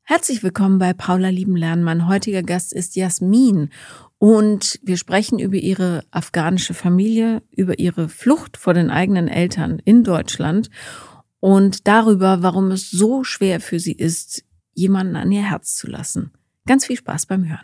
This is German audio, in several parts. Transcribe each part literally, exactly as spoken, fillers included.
Herzlich willkommen bei Paula Liebenlernen. Mein heutiger Gast ist Jasmin und wir sprechen über ihre afghanische Familie, über ihre Flucht vor den eigenen Eltern in Deutschland und darüber, warum es so schwer für sie ist, jemanden an ihr Herz zu lassen. Ganz viel Spaß beim Hören.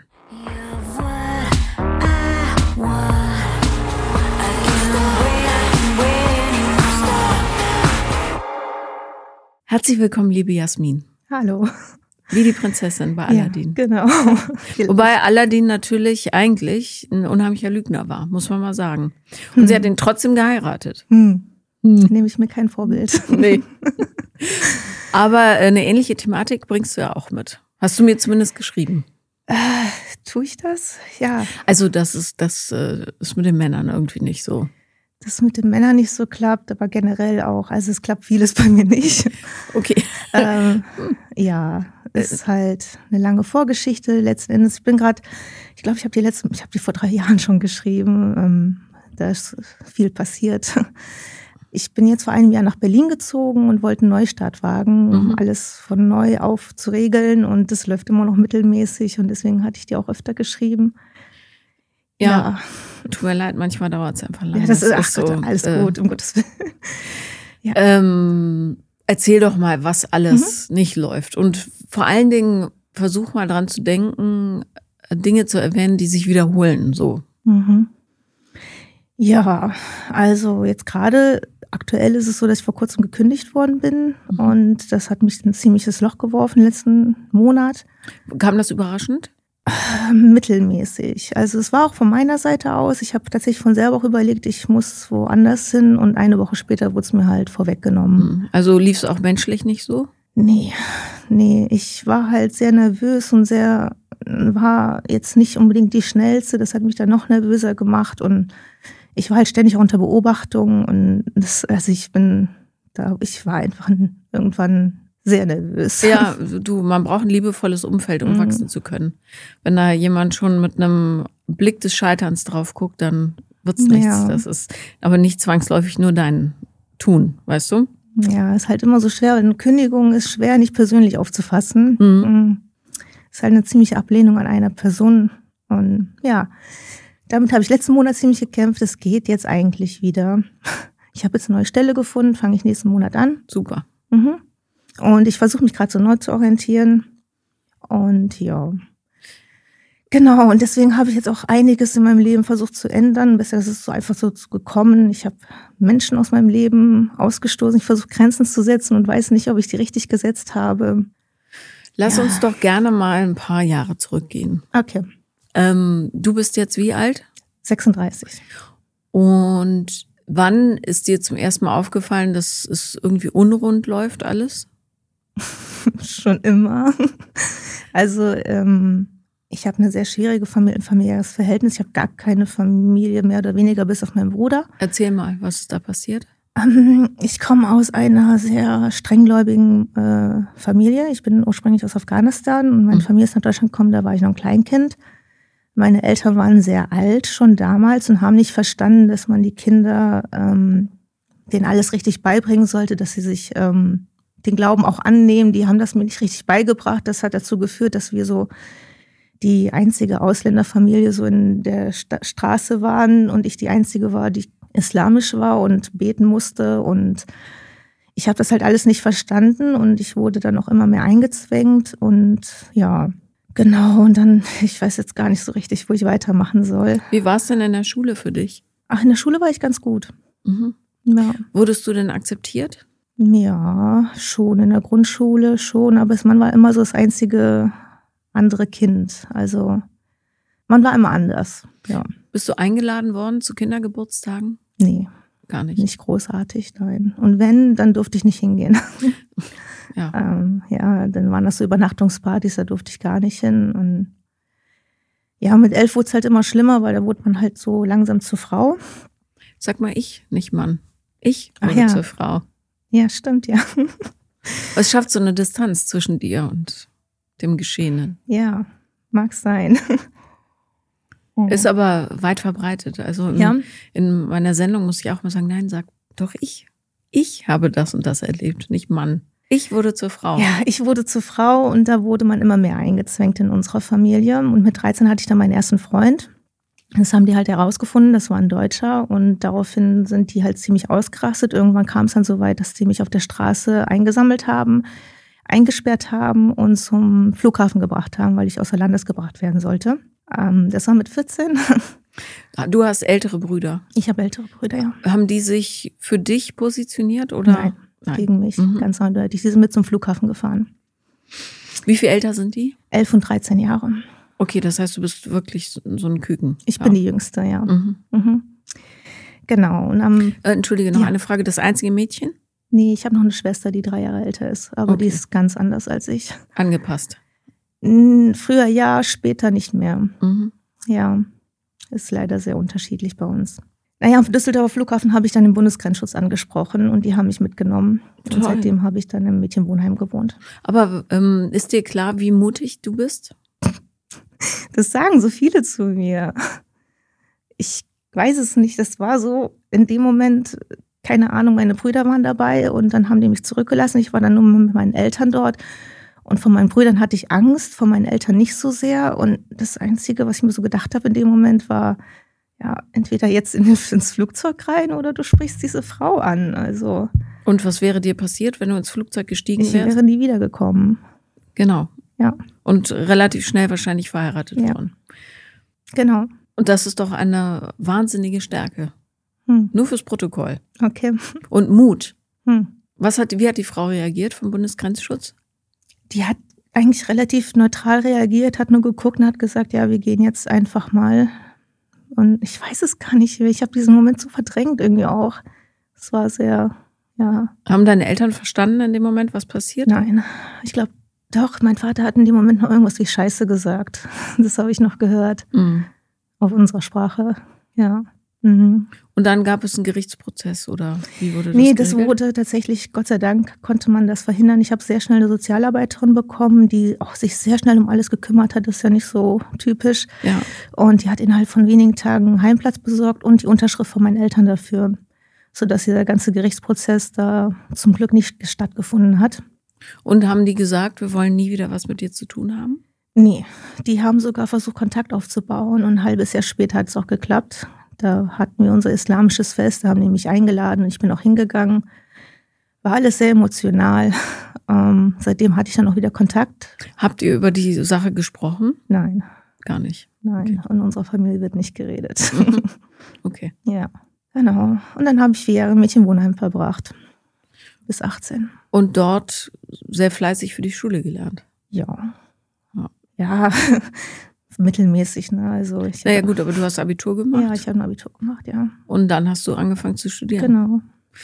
Herzlich willkommen, liebe Jasmin. Hallo. Wie die Prinzessin bei Aladdin. Ja, genau. Wobei Aladdin natürlich eigentlich ein unheimlicher Lügner war, muss man mal sagen. Und hm. sie hat ihn trotzdem geheiratet. Hm. Hm. Nehme ich mir kein Vorbild. Nee. Aber eine ähnliche Thematik bringst du ja auch mit. Hast du mir zumindest geschrieben. Äh, tue ich das? Ja. Also das ist, das ist mit den Männern irgendwie nicht so. Das mit den Männern nicht so klappt, aber generell auch. Also es klappt vieles bei mir nicht. Okay. ähm, ja, es ist halt eine lange Vorgeschichte letzten Endes. Ich bin gerade, ich glaube, ich habe die letzten, ich habe die vor drei Jahren schon geschrieben. Ähm, da ist viel passiert. Ich bin jetzt vor einem Jahr nach Berlin gezogen und wollte einen Neustart wagen, um mhm. alles von neu auf zu regeln. Und das läuft immer noch mittelmäßig und deswegen hatte ich die auch öfter geschrieben. Ja, ja, tut mir leid, manchmal dauert es einfach lange. Ja, das ist, ach ist Gott, so, alles äh, gut, um Gottes Willen. Ja. Ähm, erzähl doch mal, was alles mhm. nicht läuft. Und vor allen Dingen versuch mal dran zu denken, Dinge zu erwähnen, die sich wiederholen. So. Mhm. Ja, also jetzt gerade aktuell ist es so, dass ich vor kurzem gekündigt worden bin. Mhm. Und das hat mich in ein ziemliches Loch geworfen letzten Monat. Kam das überraschend? Mittelmäßig. Also es war auch von meiner Seite aus. Ich habe tatsächlich von selber auch überlegt, ich muss woanders hin und eine Woche später wurde es mir halt vorweggenommen. Also lief es auch menschlich nicht so? Nee, nee. Ich war halt sehr nervös und sehr, war jetzt nicht unbedingt die Schnellste. Das hat mich dann noch nervöser gemacht und ich war halt ständig auch unter Beobachtung und das, also ich bin, da, ich war einfach irgendwann sehr nervös. Ja, du, man braucht ein liebevolles Umfeld, um mhm. wachsen zu können. Wenn da jemand schon mit einem Blick des Scheiterns drauf guckt, dann wird's nichts. Ja. Das ist aber nicht zwangsläufig nur dein Tun, weißt du? Ja, ist halt immer so schwer. Eine Kündigung ist schwer, nicht persönlich aufzufassen. Mhm. Ist halt eine ziemliche Ablehnung an einer Person. Und ja, damit habe ich letzten Monat ziemlich gekämpft. Es geht jetzt eigentlich wieder. Ich habe jetzt eine neue Stelle gefunden, fange ich nächsten Monat an. Super. Mhm. Und ich versuche mich gerade so neu zu orientieren. Und ja, genau. Und deswegen habe ich jetzt auch einiges in meinem Leben versucht zu ändern. Bisher ist es so einfach so gekommen. Ich habe Menschen aus meinem Leben ausgestoßen. Ich versuche Grenzen zu setzen und weiß nicht, ob ich die richtig gesetzt habe. Lass ja. uns doch gerne mal ein paar Jahre zurückgehen. Okay. Ähm, du bist jetzt wie alt? sechsunddreißig. Und wann ist dir zum ersten Mal aufgefallen, dass es irgendwie unrund läuft alles? Schon immer. Also ähm, ich habe eine sehr schwierige Familie, familiäres Verhältnis. Ich habe gar keine Familie, mehr oder weniger, bis auf meinen Bruder. Erzähl mal, was ist da passiert? Ähm, ich komme aus einer sehr strenggläubigen äh, Familie. Ich bin ursprünglich aus Afghanistan und meine mhm. Familie ist nach Deutschland gekommen, da war ich noch ein Kleinkind. Meine Eltern waren sehr alt schon damals und haben nicht verstanden, dass man die Kinder ähm, denen alles richtig beibringen sollte, dass sie sich ähm, den Glauben auch annehmen. Die haben das mir nicht richtig beigebracht. Das hat dazu geführt, dass wir so die einzige Ausländerfamilie so in der Sta- Straße waren und ich die einzige war, die islamisch war und beten musste. Und ich habe das halt alles nicht verstanden und ich wurde dann auch immer mehr eingezwängt und ja, genau. Und dann, ich weiß jetzt gar nicht so richtig, wo ich weitermachen soll. Wie war es denn in der Schule für dich? Ach, in der Schule war ich ganz gut. Mhm. Ja. Wurdest du denn akzeptiert? Ja, schon in der Grundschule schon, aber man war immer so das einzige andere Kind. Also man war immer anders, ja. Bist du eingeladen worden zu Kindergeburtstagen? Nee. Gar nicht? Nicht großartig, nein. Und wenn, dann durfte ich nicht hingehen. Ja. ähm, ja, dann waren das so Übernachtungspartys, da durfte ich gar nicht hin. Und ja, mit elf wurde es halt immer schlimmer, weil da wurde man halt so langsam zur Frau. Sag mal ich, nicht Mann. Ich wurde Ach ja. zur Frau. Ja, stimmt, ja. Was schafft so eine Distanz zwischen dir und dem Geschehenen? Ja, mag sein. Ist aber weit verbreitet. Also in, ja. in meiner Sendung muss ich auch mal sagen, nein, sag doch ich. Ich habe das und das erlebt, nicht Mann. Ich wurde zur Frau. Ja, ich wurde zur Frau und da wurde man immer mehr eingezwängt in unserer Familie. Und mit dreizehn hatte ich dann meinen ersten Freund. Das haben die halt herausgefunden, das war ein Deutscher. Und daraufhin sind die halt ziemlich ausgerastet. Irgendwann kam es dann so weit, dass die mich auf der Straße eingesammelt haben, eingesperrt haben und zum Flughafen gebracht haben, weil ich außer Landes gebracht werden sollte. Ähm, das war mit vierzehn. Du hast ältere Brüder. Ich habe ältere Brüder, ja. Haben die sich für dich positioniert oder? Nein, Nein. gegen mich, mhm. ganz eindeutig. Die sind mit zum Flughafen gefahren. Wie viel älter sind die? Elf und dreizehn Jahre. Okay, das heißt, du bist wirklich so, so ein Küken. Ich ja. bin die Jüngste, ja. Mhm. Mhm. Genau. Und am, äh, Entschuldige, noch ja. eine Frage. Das einzige Mädchen? Nee, ich habe noch eine Schwester, die drei Jahre älter ist. Aber okay. Die ist ganz anders als ich. Angepasst? Früher ja, später nicht mehr. Mhm. Ja, ist leider sehr unterschiedlich bei uns. Naja, am Düsseldorfer Flughafen habe ich dann den Bundesgrenzschutz angesprochen und die haben mich mitgenommen. Toll. Und seitdem habe ich dann im Mädchenwohnheim gewohnt. Aber ähm, ist dir klar, wie mutig du bist? Das sagen so viele zu mir. Ich weiß es nicht, das war so in dem Moment, keine Ahnung, meine Brüder waren dabei und dann haben die mich zurückgelassen. Ich war dann nur mit meinen Eltern dort. Und von meinen Brüdern hatte ich Angst, von meinen Eltern nicht so sehr. Und das Einzige, was ich mir so gedacht habe in dem Moment, war, ja, entweder jetzt in, ins Flugzeug rein oder du sprichst diese Frau an. Also. Und was wäre dir passiert, wenn du ins Flugzeug gestiegen wärst? Ich wäre nie wiedergekommen. Genau. Ja. Und relativ schnell wahrscheinlich verheiratet ja. worden. Genau. Und das ist doch eine wahnsinnige Stärke. Hm. Nur fürs Protokoll. Okay. Und Mut. Hm. Was hat, wie hat die Frau reagiert vom Bundesgrenzschutz? Die hat eigentlich relativ neutral reagiert, hat nur geguckt und hat gesagt, ja, wir gehen jetzt einfach mal. Und ich weiß es gar nicht, ich habe diesen Moment so verdrängt irgendwie auch. Es war sehr, ja. Haben deine Eltern verstanden in dem Moment, was passiert? Nein, ich glaube, doch, mein Vater hat in dem Moment noch irgendwas wie Scheiße gesagt. Das habe ich noch gehört. Mhm. Auf unserer Sprache, ja. Mhm. Und dann gab es einen Gerichtsprozess oder wie wurde das Nee, geregelt? das wurde tatsächlich, Gott sei Dank, konnte man das verhindern. Ich habe sehr schnell eine Sozialarbeiterin bekommen, die auch sich sehr schnell um alles gekümmert hat. Das ist ja nicht so typisch. Ja. Und die hat innerhalb von wenigen Tagen einen Heimplatz besorgt und die Unterschrift von meinen Eltern dafür, sodass dieser ganze Gerichtsprozess da zum Glück nicht stattgefunden hat. Und haben die gesagt, wir wollen nie wieder was mit dir zu tun haben? Nee, die haben sogar versucht, Kontakt aufzubauen und ein halbes Jahr später hat es auch geklappt. Da hatten wir unser islamisches Fest, da haben die mich eingeladen und ich bin auch hingegangen. War alles sehr emotional. Ähm, seitdem hatte ich dann auch wieder Kontakt. Habt ihr über die Sache gesprochen? Nein. Gar nicht? Nein, okay. In unserer Familie wird nicht geredet. Okay. Ja, genau. Und dann habe ich vier Jahre im Mädchenwohnheim verbracht. Bis achtzehn. Und dort sehr fleißig für die Schule gelernt? Ja. Ja. Ja. Mittelmäßig, ne? Also ich naja gut, aber du hast Abitur gemacht? Ja, ich habe ein Abitur gemacht, ja. Und dann hast du angefangen zu studieren? Genau.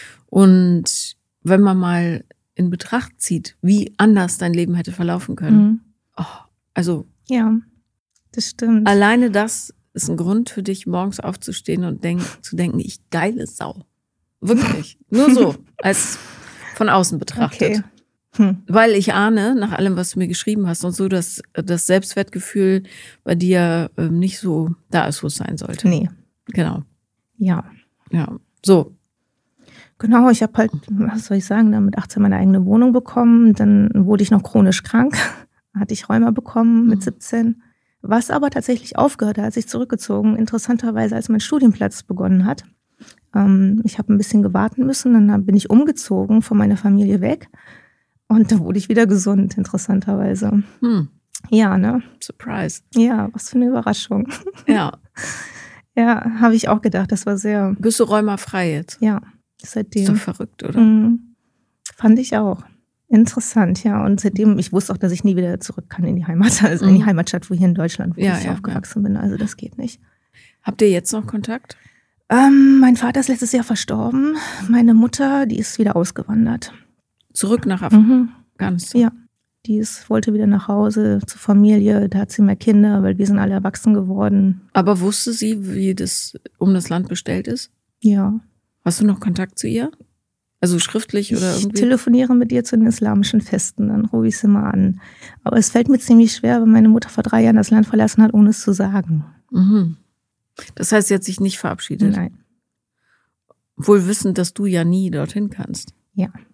Und wenn man mal in Betracht zieht, wie anders dein Leben hätte verlaufen können. Mhm. Oh, also ja, das stimmt. Alleine das ist ein Grund für dich, morgens aufzustehen und denk, zu denken, ich geile Sau. Wirklich. Nur so, als von außen betrachtet. Okay. Hm. Weil ich ahne, nach allem, was du mir geschrieben hast und so, dass das Selbstwertgefühl bei dir ähm, nicht so da ist, wo es sein sollte. Nee. Genau. Ja. Ja, so. Genau, ich habe halt, was soll ich sagen, dann mit achtzehn meine eigene Wohnung bekommen. Dann wurde ich noch chronisch krank. Hatte ich Rheuma bekommen mit siebzehn. Was aber tatsächlich aufgehört hat, als ich zurückgezogen, interessanterweise, als mein Studienplatz begonnen hat. Ähm, ich habe ein bisschen gewarten müssen, dann bin ich umgezogen von meiner Familie weg. Und da wurde ich wieder gesund, interessanterweise. Hm. Ja, ne? Surprise. Ja, was für eine Überraschung. Ja. Ja, habe ich auch gedacht. Das war sehr... Bist du rheumafrei jetzt? Ja, seitdem. Ist doch verrückt, oder? Mhm. Fand ich auch. Interessant, ja. Und seitdem, ich wusste auch, dass ich nie wieder zurück kann in die Heimat, also in die Heimatstadt, wo hier in Deutschland, wo ja, ich ja, aufgewachsen ja. bin. Also das geht nicht. Habt ihr jetzt noch Kontakt? Ähm, mein Vater ist letztes Jahr verstorben. Meine Mutter, die ist wieder ausgewandert. Zurück nach Afghanistan? Mhm. Ja, die ist, wollte wieder nach Hause zur Familie. Da hat sie mehr Kinder, weil wir sind alle erwachsen geworden. Aber wusste sie, wie das um das Land bestellt ist? Ja. Hast du noch Kontakt zu ihr? Also schriftlich oder irgendwie? Ich telefoniere mit ihr zu den islamischen Festen, dann rufe ich sie mal an. Aber es fällt mir ziemlich schwer, wenn meine Mutter vor drei Jahren das Land verlassen hat, ohne es zu sagen. Mhm. Das heißt, sie hat sich nicht verabschiedet? Nein. Wohl wissend, dass du ja nie dorthin kannst. Ja.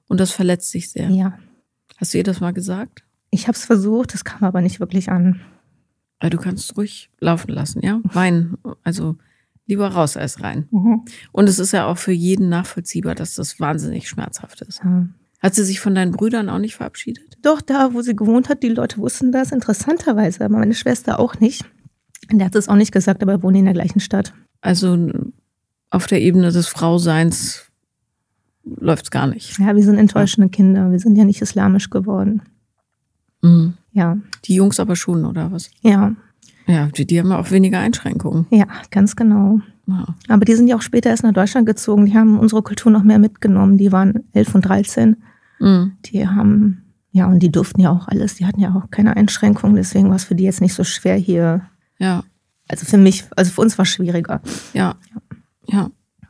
Und das verletzt dich sehr? Ja. Hast du ihr das mal gesagt? Ich habe es versucht, das kam aber nicht wirklich an. Aber du kannst es ruhig laufen lassen, ja? Weinen, also lieber raus als rein. Mhm. Und es ist ja auch für jeden nachvollziehbar, dass das wahnsinnig schmerzhaft ist. Ja. Hat sie sich von deinen Brüdern auch nicht verabschiedet? Doch, da, wo sie gewohnt hat, die Leute wussten das, interessanterweise, aber meine Schwester auch nicht. Und der hat es auch nicht gesagt, aber wir wohnen in der gleichen Stadt. Also auf der Ebene des Frauseins läuft's gar nicht. Ja, wir sind enttäuschende Kinder, wir sind ja nicht islamisch geworden. Mhm. Ja. Die Jungs aber schon, oder was? Ja. Ja, die, die haben ja auch weniger Einschränkungen. Ja, ganz genau. Ja. Aber die sind ja auch später erst nach Deutschland gezogen. Die haben unsere Kultur noch mehr mitgenommen. Die waren elf und dreizehn. Mhm. Die haben, ja, und die durften ja auch alles. Die hatten ja auch keine Einschränkungen. Deswegen war es für die jetzt nicht so schwer hier. Ja. Also für mich, also für uns war es schwieriger. Ja. Ja.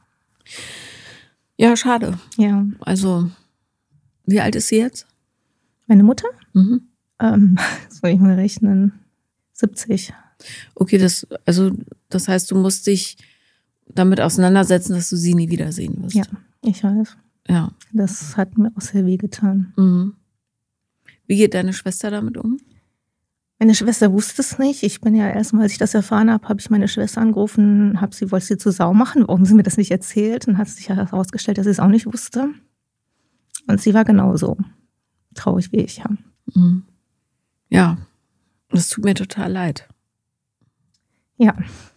Ja, schade. Ja. Also, wie alt ist sie jetzt? Meine Mutter? Mhm. Ähm, soll ich mal rechnen? siebzig. Okay, das, also, das heißt, du musst dich damit auseinandersetzen, dass du sie nie wiedersehen wirst. Ja, ich weiß. Ja. Das hat mir auch sehr weh getan. Mhm. Wie geht deine Schwester damit um? Meine Schwester wusste es nicht. Ich bin ja erstmal, als ich das erfahren habe, habe ich meine Schwester angerufen, habe sie, wollte sie zur Sau machen, warum sie mir das nicht erzählt. Und hat sich herausgestellt, dass sie es auch nicht wusste. Und sie war genauso traurig wie ich, ja. Mhm. Ja, das tut mir total leid. Ja.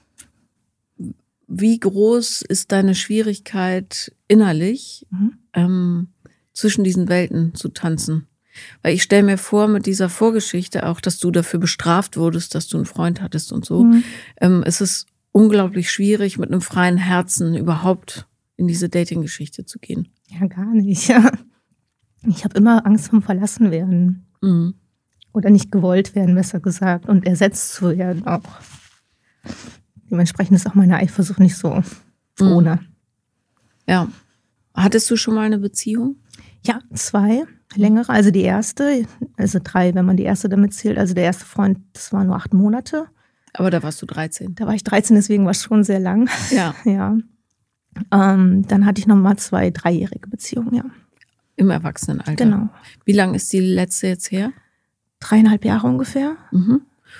Wie groß ist deine Schwierigkeit innerlich, Mhm. ähm, zwischen diesen Welten zu tanzen? Weil ich stelle mir vor, mit dieser Vorgeschichte auch, dass du dafür bestraft wurdest, dass du einen Freund hattest und so, Mhm. ähm, es ist unglaublich schwierig, mit einem freien Herzen überhaupt in diese Dating-Geschichte zu gehen. Ja, gar nicht. Ja. Ich habe immer Angst vom Verlassenwerden. Mhm. Oder nicht gewollt werden, besser gesagt. Und ersetzt zu werden auch. Dementsprechend ist auch meine Eifersucht nicht so ohne. Ja. Hattest du schon mal eine Beziehung? Ja, zwei längere. Also die erste, also drei, wenn man die erste damit zählt. Also der erste Freund, das war nur acht Monate. Aber da warst du dreizehn. Da war ich dreizehn, deswegen war es schon sehr lang. Ja. Ja. Ähm, dann hatte ich nochmal zwei dreijährige Beziehungen, ja. Im Erwachsenenalter. Genau. Wie lange ist die letzte jetzt her? Dreieinhalb Jahre ungefähr. Mhm.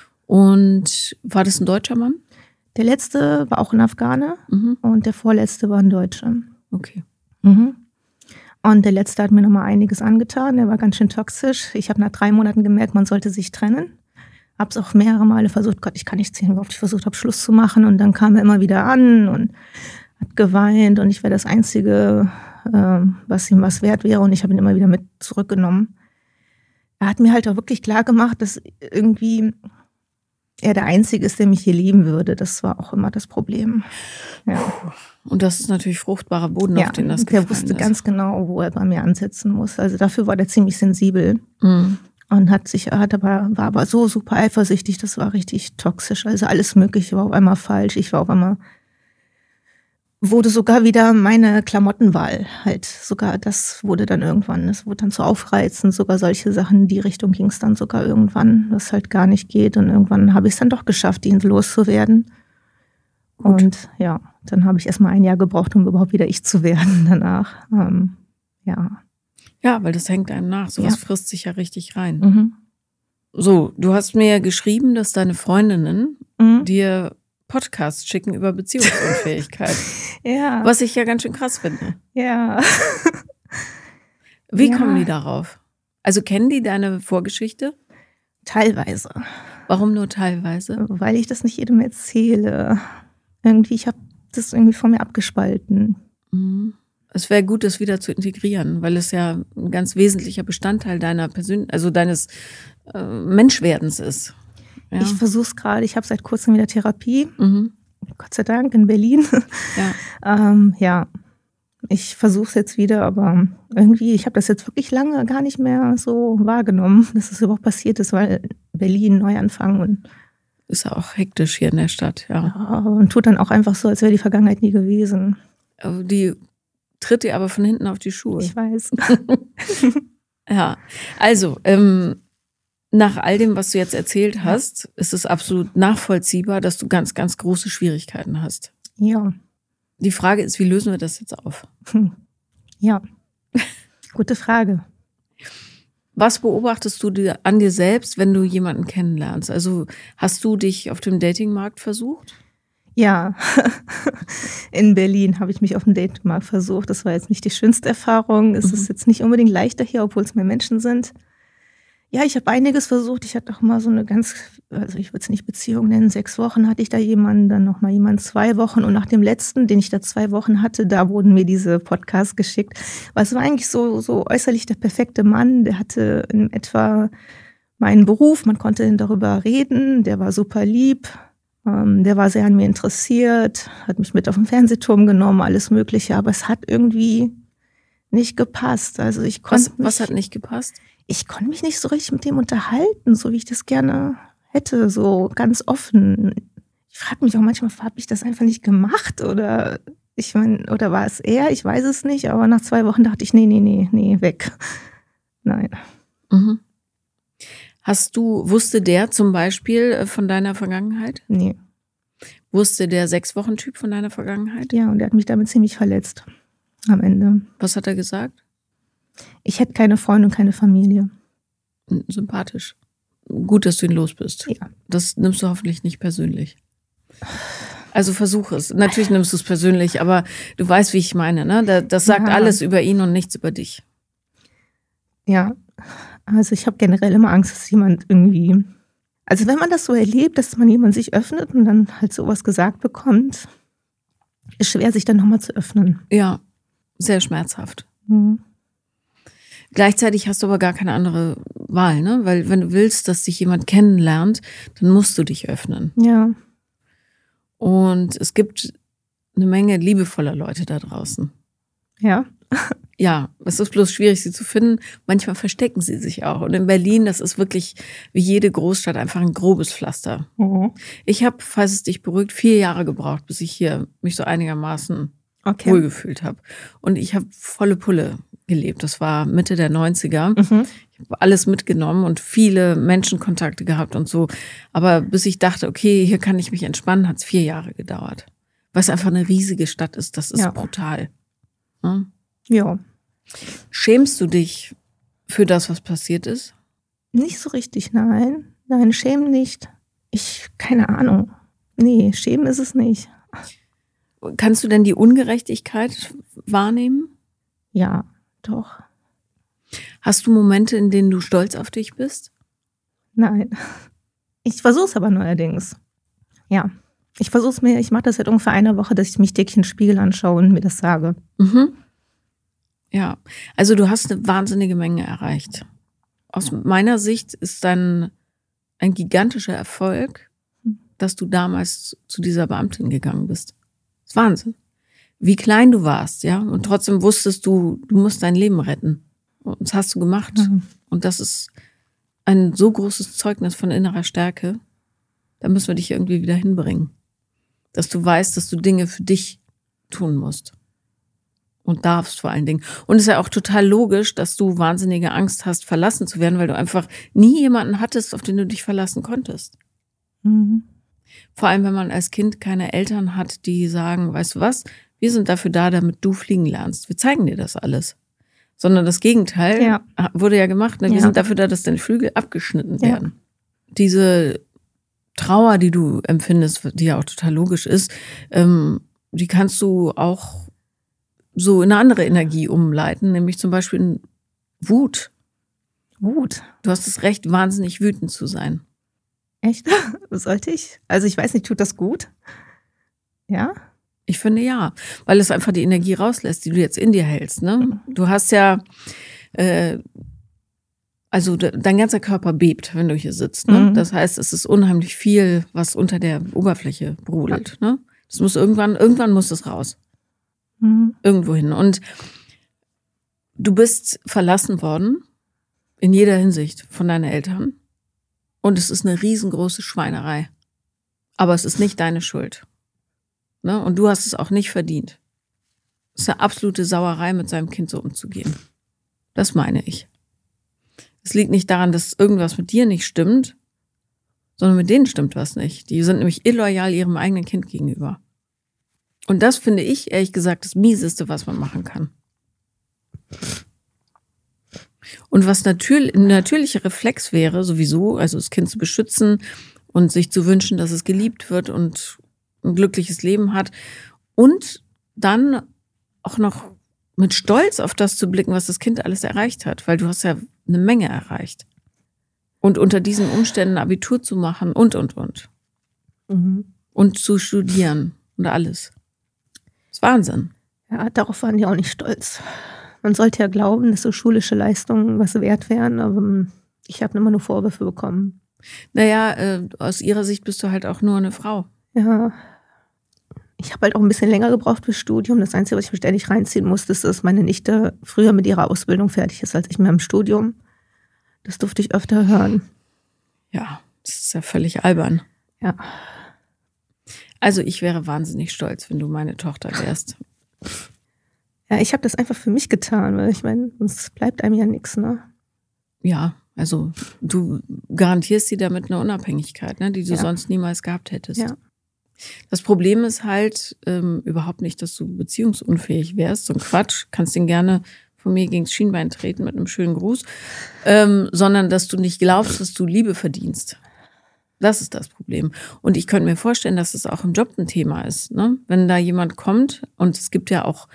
Und war das ein deutscher Mann? Der letzte war auch ein Afghane Mhm. und der vorletzte war ein Deutscher. Okay. Mhm. Und der letzte hat mir nochmal einiges angetan. Der war ganz schön toxisch. Ich habe nach drei Monaten gemerkt, man sollte sich trennen. Habe es auch mehrere Male versucht. Gott, ich kann nicht sehen, wie oft ich versucht habe, Schluss zu machen. Und dann kam er immer wieder an und hat geweint. Und ich wäre das Einzige, äh, was ihm was wert wäre. Und ich habe ihn immer wieder mit zurückgenommen. Er hat mir halt auch wirklich klar gemacht, dass irgendwie er der Einzige ist, der mich hier lieben würde. Das war auch immer das Problem. Ja. Und das ist natürlich fruchtbarer Boden, Ja, auf den das der gefallen wusste ist. ganz genau, wo er bei mir ansetzen muss. Also dafür war der ziemlich sensibel Mhm. und hat sich, hat aber, war aber so super eifersüchtig, das war richtig toxisch. Also alles Mögliche war auf einmal falsch. Ich war auf einmal, wurde sogar wieder meine Klamottenwahl halt, sogar das wurde dann irgendwann, das wurde dann zu aufreizend, sogar solche Sachen, in die Richtung ging es dann sogar irgendwann, was halt gar nicht geht. Und irgendwann habe ich es dann doch geschafft, ihn loszuwerden. Gut. Und ja, dann habe ich erstmal ein Jahr gebraucht, um überhaupt wieder ich zu werden danach. Ähm, ja. Ja, weil das hängt einem nach. Sowas Ja. frisst sich ja richtig rein. Mhm. So, du hast mir ja geschrieben, dass deine Freundinnen Mhm. dir Podcasts schicken über Beziehungsunfähigkeit. Ja. Was ich ja ganz schön krass finde. Ja. Wie Ja. kommen die darauf? Also kennen die deine Vorgeschichte? Teilweise. Warum nur teilweise? Weil ich das nicht jedem erzähle. Irgendwie, ich habe das irgendwie von mir abgespalten. Mhm. Es wäre gut, das wieder zu integrieren, weil es ja ein ganz wesentlicher Bestandteil deiner Persön also deines äh, Menschwerdens ist. Ja. Ich versuche es gerade, ich habe seit kurzem wieder Therapie. Mhm. Gott sei Dank in Berlin. Ja. ähm, ja, ich versuche es jetzt wieder, aber irgendwie, ich habe das jetzt wirklich lange gar nicht mehr so wahrgenommen, dass es überhaupt passiert ist, weil Berlin, Neuanfang und, Ist ja auch hektisch hier in der Stadt, ja. ja, und tut dann auch einfach so, als wäre die Vergangenheit nie gewesen. Aber Die tritt dir aber von hinten auf die Schuhe. Ich weiß. Ja, also ähm, nach all dem, was du jetzt erzählt hast, ist es absolut nachvollziehbar, dass du ganz, ganz große Schwierigkeiten hast. Ja. Die Frage ist, wie lösen wir das jetzt auf? Hm. Ja. Gute Frage. Was beobachtest du dir an dir selbst, wenn du jemanden kennenlernst? Also hast du dich auf dem Datingmarkt versucht? Ja, in Berlin habe ich mich auf dem Datingmarkt versucht. Das war jetzt nicht die schönste Erfahrung. Es mhm. ist jetzt nicht unbedingt leichter hier, obwohl es mehr Menschen sind. Ja, ich habe einiges versucht. Ich hatte auch mal so eine ganz, also ich würde es nicht Beziehung nennen, sechs Wochen hatte ich da jemanden, dann nochmal jemanden zwei Wochen. Und nach dem letzten, den ich da zwei Wochen hatte, da wurden mir diese Podcasts geschickt. Weil es war eigentlich so, so äußerlich der perfekte Mann. Der hatte in etwa meinen Beruf, man konnte darüber reden. Der war super lieb. Der war sehr an mir interessiert, hat mich mit auf den Fernsehturm genommen, alles Mögliche. Aber es hat irgendwie nicht gepasst. Also ich konnte was, was hat nicht gepasst? Ich konnte mich nicht so richtig mit dem unterhalten, so wie ich das gerne hätte, so ganz offen. Ich frage mich auch manchmal, habe ich das einfach nicht gemacht oder ich meine, oder war es er? Ich weiß es nicht, aber nach zwei Wochen dachte ich, nee, nee, nee, nee, weg. Nein. Mhm. Hast du, wusste der zum Beispiel von deiner Vergangenheit? Nee. Wusste der Sechs-Wochen-Typ von deiner Vergangenheit? Ja, und er hat mich damit ziemlich verletzt am Ende. Was hat er gesagt? Ich hätte keine Freunde und keine Familie. Sympathisch. Gut, dass du ihn los bist. Ja. Das nimmst du hoffentlich nicht persönlich. Also versuch es. Natürlich nimmst du es persönlich, aber du weißt, wie ich meine, ne? Das sagt ja. alles über ihn und nichts über dich. Ja, also ich habe generell immer Angst, dass jemand irgendwie... Also wenn man das so erlebt, dass man jemand sich öffnet und dann halt sowas gesagt bekommt, ist schwer, sich dann nochmal zu öffnen. Ja, sehr schmerzhaft. Mhm. Gleichzeitig hast du aber gar keine andere Wahl, ne? Weil wenn du willst, dass dich jemand kennenlernt, dann musst du dich öffnen. Ja. Und es gibt eine Menge liebevoller Leute da draußen. Ja. Ja, es ist bloß schwierig, sie zu finden. Manchmal verstecken sie sich auch. Und in Berlin, das ist wirklich wie jede Großstadt einfach ein grobes Pflaster. Mhm. Ich habe, falls es dich beruhigt, vier Jahre gebraucht, bis ich hier mich so einigermaßen okay. wohlgefühlt habe. Und ich habe volle Pulle gelebt. Das war Mitte der neunziger. Mhm. Ich habe alles mitgenommen und viele Menschenkontakte gehabt und so. Aber bis ich dachte, okay, hier kann ich mich entspannen, hat es vier Jahre gedauert. Weil es einfach eine riesige Stadt ist. Das ist ja. brutal. Hm? Ja. Schämst du dich für das, was passiert ist? Nicht so richtig, nein. Nein, schämen nicht. Ich, keine Ahnung. Nee, schämen ist es nicht. Kannst du denn die Ungerechtigkeit wahrnehmen? Ja, doch. Hast du Momente, in denen du stolz auf dich bist? Nein. Ich versuche es aber neuerdings. Ja. Ich versuche es mir, ich mache das seit ungefähr einer Woche, dass ich mich täglich in den Spiegel anschaue und mir das sage. Mhm. Ja, also du hast eine wahnsinnige Menge erreicht. Aus meiner Sicht ist dann ein gigantischer Erfolg, dass du damals zu dieser Beamtin gegangen bist. Das ist Wahnsinn. Wie klein du warst, ja, und trotzdem wusstest du, du musst dein Leben retten. Und das hast du gemacht. Mhm. Und das ist ein so großes Zeugnis von innerer Stärke. Da müssen wir dich irgendwie wieder hinbringen. Dass du weißt, dass du Dinge für dich tun musst. Und darfst vor allen Dingen. Und es ist ja auch total logisch, dass du wahnsinnige Angst hast, verlassen zu werden, weil du einfach nie jemanden hattest, auf den du dich verlassen konntest. Mhm. Vor allem, wenn man als Kind keine Eltern hat, die sagen, weißt du was, wir sind dafür da, damit du fliegen lernst. Wir zeigen dir das alles. Sondern das Gegenteil ja. wurde ja gemacht. Ne? Wir ja. sind dafür da, dass deine Flügel abgeschnitten ja. werden. Diese Trauer, die du empfindest, die ja auch total logisch ist, ähm, die kannst du auch so in eine andere Energie umleiten, nämlich zum Beispiel in Wut. Wut. Du hast das Recht, wahnsinnig wütend zu sein. Echt? Sollte ich? Also ich weiß nicht, tut das gut? Ja? Ich finde ja, weil es einfach die Energie rauslässt, die du jetzt in dir hältst. Ne? Du hast ja, äh, also de, dein ganzer Körper bebt, wenn du hier sitzt. Ne? Mhm. Das heißt, es ist unheimlich viel, was unter der Oberfläche brodelt. Ja. Ne? Das muss irgendwann, irgendwann muss es raus. Mhm. Irgendwo hin. Und du bist verlassen worden, in jeder Hinsicht, von deinen Eltern. Und es ist eine riesengroße Schweinerei. Aber es ist nicht deine Schuld. Ne? Und du hast es auch nicht verdient. Es ist eine absolute Sauerei, mit seinem Kind so umzugehen. Das meine ich. Es liegt nicht daran, dass irgendwas mit dir nicht stimmt, sondern mit denen stimmt was nicht. Die sind nämlich illoyal ihrem eigenen Kind gegenüber. Und das finde ich, ehrlich gesagt, das Mieseste, was man machen kann. Und was natürlich, ein natürlicher Reflex wäre, sowieso, also das Kind zu beschützen und sich zu wünschen, dass es geliebt wird und ein glückliches Leben hat. Und dann auch noch mit Stolz auf das zu blicken, was das Kind alles erreicht hat. Weil du hast ja eine Menge erreicht. Und unter diesen Umständen Abitur zu machen und, und, und. Mhm. Und zu studieren und alles. Das ist Wahnsinn. Ja, darauf waren die auch nicht stolz. Man sollte ja glauben, dass so schulische Leistungen was wert wären, aber ich habe immer nur Vorwürfe bekommen. Naja, äh, aus ihrer Sicht bist du halt auch nur eine Frau. Ja, ich habe halt auch ein bisschen länger gebraucht fürs Studium. Das Einzige, was ich mir ständig reinziehen musste, ist, dass meine Nichte früher mit ihrer Ausbildung fertig ist als ich mit meinem Studium. Das durfte ich öfter hören. Ja, das ist ja völlig albern. Ja. Also ich wäre wahnsinnig stolz, wenn du meine Tochter wärst. Ja, ich habe das einfach für mich getan, weil ich meine, sonst bleibt einem ja nichts, ne? Ja, also du garantierst dir damit eine Unabhängigkeit, ne, die du ja. sonst niemals gehabt hättest. Ja. Das Problem ist halt ähm, überhaupt nicht, dass du beziehungsunfähig wärst. So ein Quatsch, kannst den gerne von mir gegens Schienbein treten mit einem schönen Gruß, ähm, sondern dass du nicht glaubst, dass du Liebe verdienst. Das ist das Problem. Und ich könnte mir vorstellen, dass es auch im Job ein Thema ist, ne? Wenn da jemand kommt, und es gibt ja auch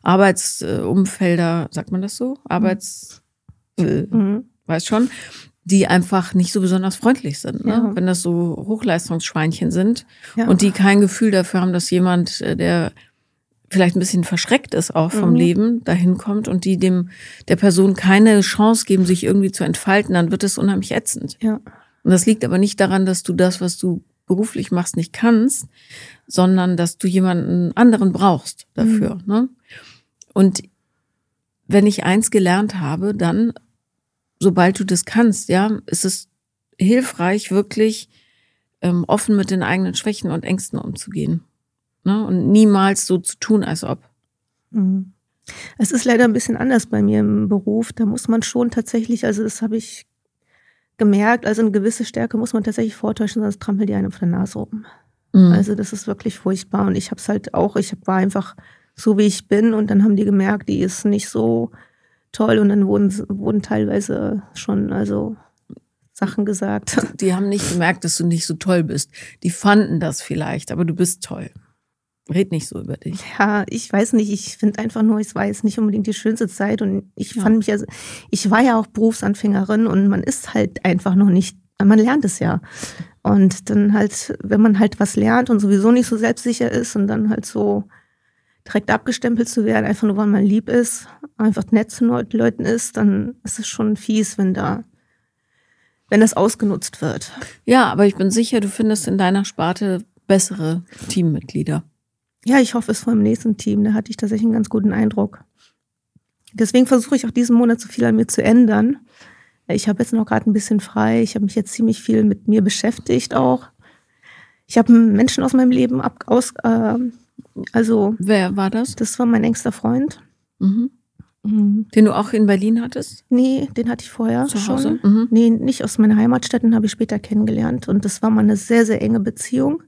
Arbeitsumfelder, sagt man das so? Arbeits, äh, mhm. weiß schon, die einfach nicht so besonders freundlich sind, ne? Ja. Wenn das so Hochleistungsschweinchen sind ja. und die kein Gefühl dafür haben, dass jemand, der vielleicht ein bisschen verschreckt ist auch vom mhm. Leben, dahin kommt und die dem der Person keine Chance geben, sich irgendwie zu entfalten, dann wird es unheimlich ätzend. Ja. Und das liegt aber nicht daran, dass du das, was du beruflich machst, nicht kannst, sondern dass du jemanden anderen brauchst dafür. Mhm. Ne? Und wenn ich eins gelernt habe, dann, sobald du das kannst, ja, ist es hilfreich, wirklich ähm, offen mit den eigenen Schwächen und Ängsten umzugehen. Ne? Und niemals so zu tun, als ob. Mhm. Es ist leider ein bisschen anders bei mir im Beruf. Da muss man schon tatsächlich, also das habe ich gemerkt, also eine gewisse Stärke muss man tatsächlich vortäuschen, sonst trampelt die einem auf der Nase rum. Mhm. Also das ist wirklich furchtbar. Und ich habe es halt auch, ich war einfach so, wie ich bin. Und dann haben die gemerkt, die ist nicht so toll. Und dann wurden, wurden teilweise schon also Sachen gesagt. Die haben nicht gemerkt, dass du nicht so toll bist. Die fanden das vielleicht, aber du bist toll. Red nicht so über dich. Ja, ich weiß nicht, ich finde einfach nur, es war jetzt nicht unbedingt die schönste Zeit und ich ja. fand mich, also ich war ja auch Berufsanfängerin und man ist halt einfach noch nicht, man lernt es ja. Und dann halt, wenn man halt was lernt und sowieso nicht so selbstsicher ist und dann halt so direkt abgestempelt zu werden, einfach nur weil man lieb ist, einfach nett zu Leuten ist, dann ist es schon fies, wenn da, wenn das ausgenutzt wird. Ja, aber ich bin sicher, du findest in deiner Sparte bessere Teammitglieder. Ja, ich hoffe es vor dem nächsten Team. Da hatte ich tatsächlich einen ganz guten Eindruck. Deswegen versuche ich auch diesen Monat so viel an mir zu ändern. Ich habe jetzt noch gerade ein bisschen frei. Ich habe mich jetzt ziemlich viel mit mir beschäftigt auch. Ich habe einen Menschen aus meinem Leben ab, aus, äh, also. Wer war das? Das war mein engster Freund. Mhm. Mhm. Den du auch in Berlin hattest? Nee, den hatte ich vorher zu Hause? schon. Mhm. Nee, nicht aus meiner Heimatstadt, den habe ich später kennengelernt. Und das war mal eine sehr, sehr enge Beziehung.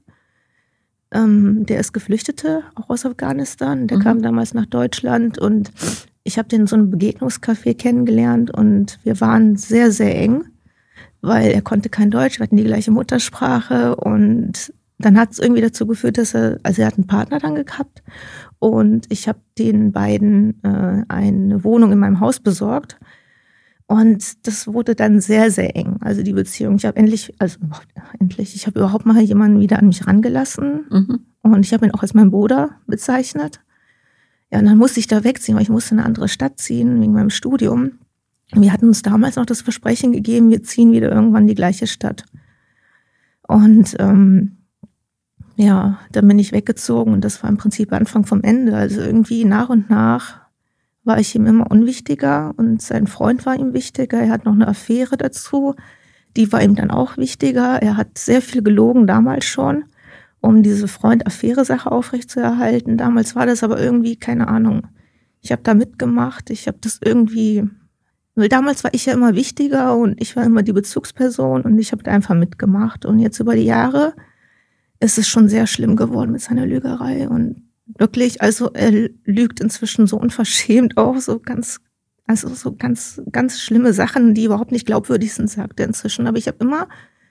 Ähm, der ist Geflüchtete, auch aus Afghanistan. Der mhm. kam damals nach Deutschland und ich habe den in so einem Begegnungscafé kennengelernt und wir waren sehr, sehr eng, weil er konnte kein Deutsch, wir hatten die gleiche Muttersprache und dann hat es irgendwie dazu geführt, dass er, also er hat einen Partner dann gehabt und ich habe den beiden äh, eine Wohnung in meinem Haus besorgt. Und das wurde dann sehr, sehr eng, also die Beziehung. Ich habe endlich, also endlich, ich habe überhaupt mal jemanden wieder an mich rangelassen. Mhm. Und ich habe ihn auch als meinen Bruder bezeichnet. Ja, und dann musste ich da wegziehen, weil ich musste in eine andere Stadt ziehen, wegen meinem Studium. Und wir hatten uns damals noch das Versprechen gegeben, wir ziehen wieder irgendwann in die gleiche Stadt. Und ähm, ja, dann bin ich weggezogen und das war im Prinzip Anfang vom Ende. Also irgendwie nach und nach war ich ihm immer unwichtiger und sein Freund war ihm wichtiger. Er hat noch eine Affäre dazu, die war ihm dann auch wichtiger. Er hat sehr viel gelogen damals schon, um diese Freund-Affäre-Sache aufrechtzuerhalten. Damals war das aber irgendwie, keine Ahnung, ich habe da mitgemacht, ich habe das irgendwie, weil damals war ich ja immer wichtiger und ich war immer die Bezugsperson und ich habe da einfach mitgemacht. Und jetzt über die Jahre ist es schon sehr schlimm geworden mit seiner Lügerei und wirklich, also er lügt inzwischen so unverschämt auch, so ganz, Also so ganz, ganz schlimme Sachen, die überhaupt nicht glaubwürdig sind, sagt er inzwischen. Aber ich habe immer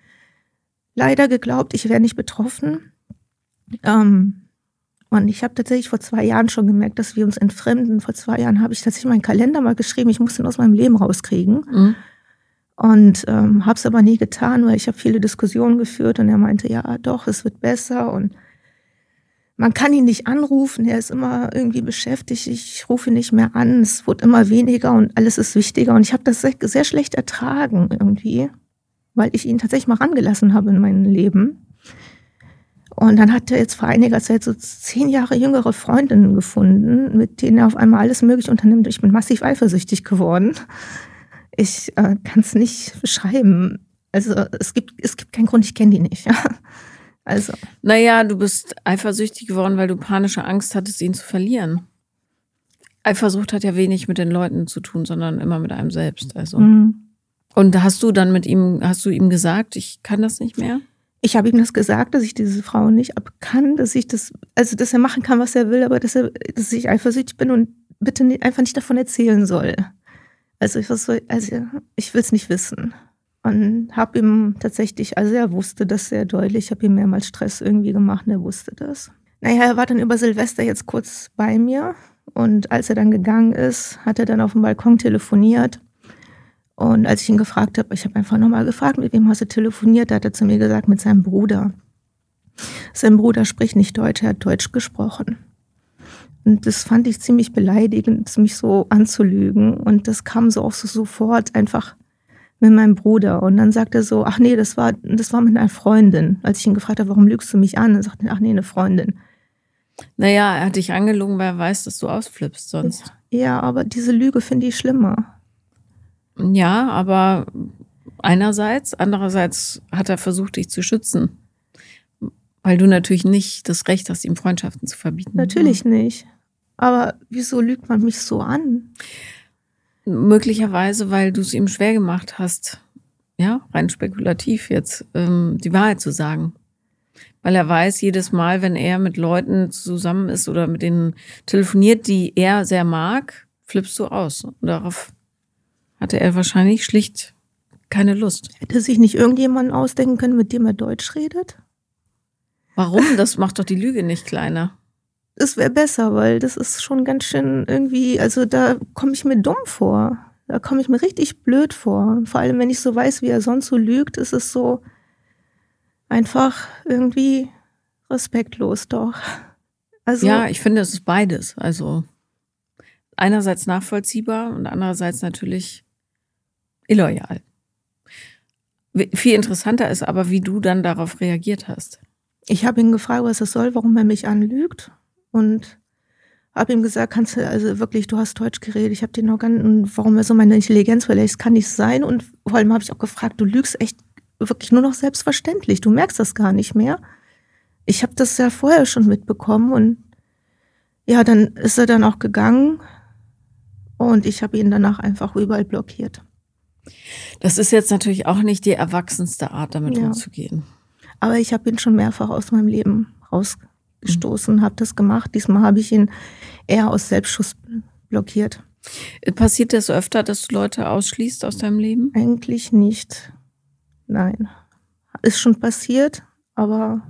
leider geglaubt, ich wäre nicht betroffen. Ähm, und ich habe tatsächlich vor zwei Jahren schon gemerkt, dass wir uns entfremden. Vor zwei Jahren habe ich tatsächlich meinen Kalender mal geschrieben, ich muss den aus meinem Leben rauskriegen. Mhm. Und ähm, habe es aber nie getan, weil ich habe viele Diskussionen geführt und er meinte, ja doch, es wird besser und man kann ihn nicht anrufen, er ist immer irgendwie beschäftigt, ich rufe ihn nicht mehr an, es wird immer weniger und alles ist wichtiger. Und ich habe das sehr, sehr schlecht ertragen irgendwie, weil ich ihn tatsächlich mal rangelassen habe in meinem Leben. Und dann hat er jetzt vor einiger Zeit so zehn Jahre jüngere Freundinnen gefunden, mit denen er auf einmal alles Mögliche unternimmt. Ich bin massiv eifersüchtig geworden. Ich äh, kann es nicht beschreiben. Also es gibt, es gibt keinen Grund, ich kenne die nicht. Also. Naja, du bist eifersüchtig geworden, weil du panische Angst hattest, ihn zu verlieren. Eifersucht hat ja wenig mit den Leuten zu tun, sondern immer mit einem selbst. Also. Mhm. Und hast du dann mit ihm, hast du ihm gesagt, ich kann das nicht mehr? Ich habe ihm das gesagt, dass ich diese Frau nicht ab kann, dass ich das, also dass er machen kann, was er will, aber dass er, dass ich eifersüchtig bin und bitte nicht, einfach nicht davon erzählen soll. Also ich, was soll, also ich will es nicht wissen. Und habe ihm tatsächlich, also er wusste das sehr deutlich, ich habe ihm mehrmals Stress irgendwie gemacht und er wusste das. Naja, er war dann über Silvester jetzt kurz bei mir und als er dann gegangen ist, hat er dann auf dem Balkon telefoniert. Und als ich ihn gefragt habe, ich habe einfach nochmal gefragt, mit wem hast du telefoniert, da hat er zu mir gesagt, mit seinem Bruder. Sein Bruder spricht nicht Deutsch, er hat Deutsch gesprochen. Und das fand ich ziemlich beleidigend, mich so anzulügen. Und das kam so auch so sofort einfach mit meinem Bruder. Und dann sagt er so, ach nee, das war, das war mit einer Freundin. Als ich ihn gefragt habe, warum lügst du mich an? Dann sagt er, ach nee, eine Freundin. Naja, er hat dich angelogen, weil er weiß, dass du ausflippst sonst. Ja, ja, aber diese Lüge finde ich schlimmer. Ja, aber einerseits, andererseits hat er versucht, dich zu schützen. Weil du natürlich nicht das Recht hast, ihm Freundschaften zu verbieten. Natürlich nicht. Aber wieso lügt man mich so an? Möglicherweise, weil du es ihm schwer gemacht hast, ja, rein spekulativ jetzt, ähm, die Wahrheit zu sagen. Weil er weiß, jedes Mal, wenn er mit Leuten zusammen ist oder mit denen telefoniert, die er sehr mag, flippst du aus. Und darauf hatte er wahrscheinlich schlicht keine Lust. Hätte sich nicht irgendjemanden ausdenken können, mit dem er Deutsch redet? Warum? Das macht doch die Lüge nicht kleiner. Es wäre besser, weil das ist schon ganz schön irgendwie, also da komme ich mir dumm vor. Da komme ich mir richtig blöd vor. Vor allem, wenn ich so weiß, wie er sonst so lügt, ist es so einfach irgendwie respektlos doch. Also, ja, ich finde, es ist beides. Also einerseits nachvollziehbar und andererseits natürlich illoyal. Viel interessanter ist aber, wie du dann darauf reagiert hast. Ich habe ihn gefragt, was das soll, warum er mich anlügt. Und habe ihm gesagt, kannst du, also wirklich, du hast Deutsch geredet, ich habe den noch gar nicht, warum er so meine Intelligenz verletzt, das kann nicht sein. Und vor allem habe ich auch gefragt, du lügst echt wirklich nur noch selbstverständlich, du merkst das gar nicht mehr. Ich habe das ja vorher schon mitbekommen und ja, dann ist er dann auch gegangen und ich habe ihn danach einfach überall blockiert. Das ist jetzt natürlich auch nicht die erwachsenste Art, damit ja. umzugehen. Aber ich habe ihn schon mehrfach aus meinem Leben rausgestoßen, mhm. habe das gemacht. Diesmal habe ich ihn eher aus Selbstschutz blockiert. Passiert das öfter, dass du Leute ausschließt aus deinem Leben? Eigentlich nicht. Nein. Ist schon passiert, aber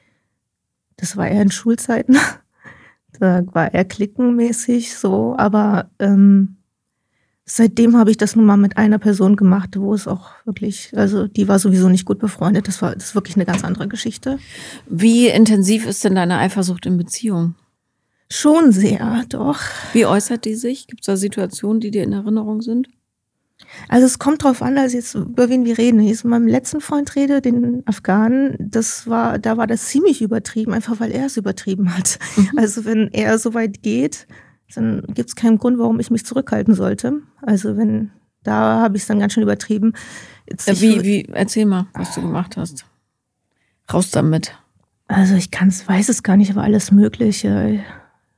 das war eher in Schulzeiten. Da war eher klickenmäßig so, aber ähm, seitdem habe ich das nun mal mit einer Person gemacht, wo es auch wirklich, also die war sowieso nicht gut befreundet. Das war, das ist wirklich eine ganz andere Geschichte. Wie intensiv ist denn deine Eifersucht in Beziehung? Schon sehr, doch. Wie äußert die sich? Gibt es da Situationen, die dir in Erinnerung sind? Also es kommt drauf an, also jetzt über wen wir reden. Wenn ich jetzt mit meinem letzten Freund rede, den Afghanen, das war, da war das ziemlich übertrieben, einfach weil er es übertrieben hat. Mhm. Also wenn er so weit geht, dann gibt es keinen Grund, warum ich mich zurückhalten sollte. Also wenn, da habe ich es dann ganz schön übertrieben. Jetzt, ja, wie, wie, erzähl mal, was du gemacht hast. Raus damit. Also ich kann's, weiß es gar nicht, aber alles Mögliche.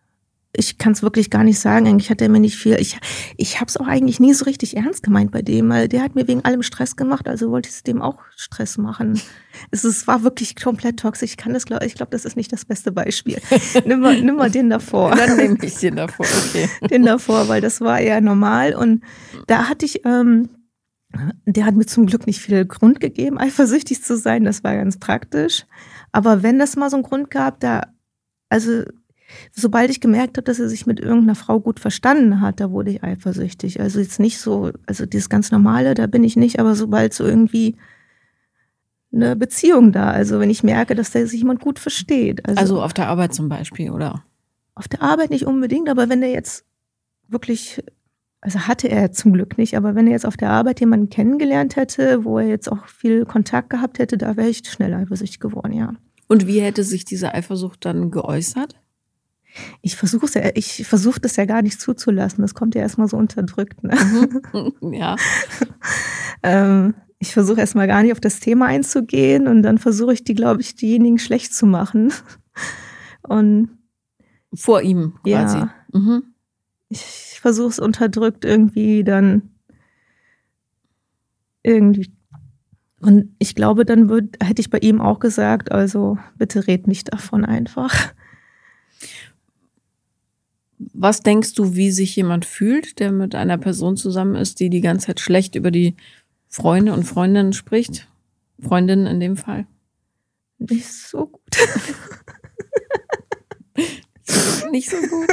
ich kann es wirklich gar nicht sagen. Eigentlich hat er mir nicht viel. Ich, ich habe es auch eigentlich nie so richtig ernst gemeint bei dem, weil der hat mir wegen allem Stress gemacht, also wollte ich es dem auch Stress machen. Es, es war wirklich komplett toxisch. Ich kann das, glaub, ich glaube, das ist nicht das beste Beispiel. Nimm mal, nimm mal den davor. Dann nehme ich den davor, okay. Den davor, weil das war eher normal. Und da hatte ich, ähm, der hat mir zum Glück nicht viel Grund gegeben, eifersüchtig zu sein. Das war ganz praktisch. Aber wenn das mal so einen Grund gab, da, also sobald ich gemerkt habe, dass er sich mit irgendeiner Frau gut verstanden hat, da wurde ich eifersüchtig. Also jetzt nicht so, also dieses ganz Normale, da bin ich nicht, aber sobald so irgendwie eine Beziehung da, also wenn ich merke, dass da sich jemand gut versteht. Also, also auf der Arbeit zum Beispiel, oder? Auf der Arbeit nicht unbedingt, aber wenn er jetzt wirklich, also hatte er zum Glück nicht, aber wenn er jetzt auf der Arbeit jemanden kennengelernt hätte, wo er jetzt auch viel Kontakt gehabt hätte, da wäre ich schnell eifersüchtig geworden, ja. Und wie hätte sich diese Eifersucht dann geäußert? Ich versuche es ja, ich versuche das ja gar nicht zuzulassen. Das kommt ja erstmal so unterdrückt. Ne? Mhm. Ja. ähm, ich versuche erstmal gar nicht auf das Thema einzugehen und dann versuche ich die, glaube ich, diejenigen schlecht zu machen. Und vor ihm quasi. Ja. Mhm. Ich versuche es unterdrückt irgendwie dann irgendwie. Und ich glaube, dann würd, hätte ich bei ihm auch gesagt, also bitte red nicht davon einfach. Was denkst du, wie sich jemand fühlt, der mit einer Person zusammen ist, die die ganze Zeit schlecht über die Freunde und Freundinnen spricht? Freundinnen in dem Fall? Nicht so gut. Nicht so gut.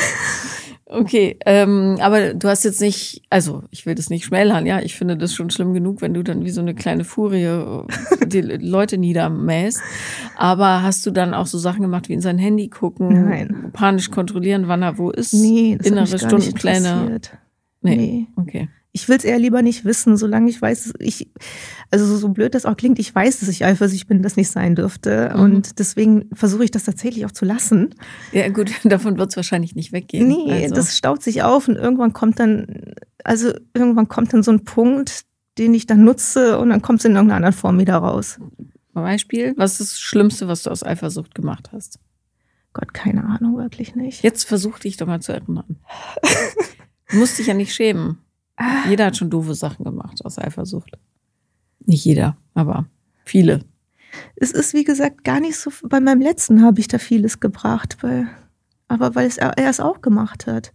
Okay, ähm, aber du hast jetzt nicht, also ich will das nicht schmälern, ja, ich finde das schon schlimm genug, wenn du dann wie so eine kleine Furie die Leute niedermähst. Aber hast du dann auch so Sachen gemacht wie in sein Handy gucken, Nein. panisch kontrollieren, wann er wo ist, nee, das innere hat mich gar Stundenpläne? nicht Nee. nee. Okay. Ich will es eher lieber nicht wissen, solange ich weiß, ich, also so blöd das auch klingt, ich weiß, dass ich eifersüchtig bin, das nicht sein dürfte. Mhm. Und deswegen versuche ich das tatsächlich auch zu lassen. Ja gut, davon wird es wahrscheinlich nicht weggehen. Nee, also. Das staut sich auf und irgendwann kommt dann, also irgendwann kommt dann so ein Punkt, den ich dann nutze und dann kommt es in irgendeiner anderen Form wieder raus. Beispiel, was ist das Schlimmste, was du aus Eifersucht gemacht hast? Gott, keine Ahnung, wirklich nicht. Jetzt versuch dich doch mal zu erinnern. Du musst dich ja nicht schämen. Jeder hat schon doofe Sachen gemacht aus Eifersucht. Nicht jeder, aber viele. Es ist, wie gesagt, gar nicht so, bei meinem letzten habe ich da vieles gebracht, weil, aber weil es er es auch gemacht hat.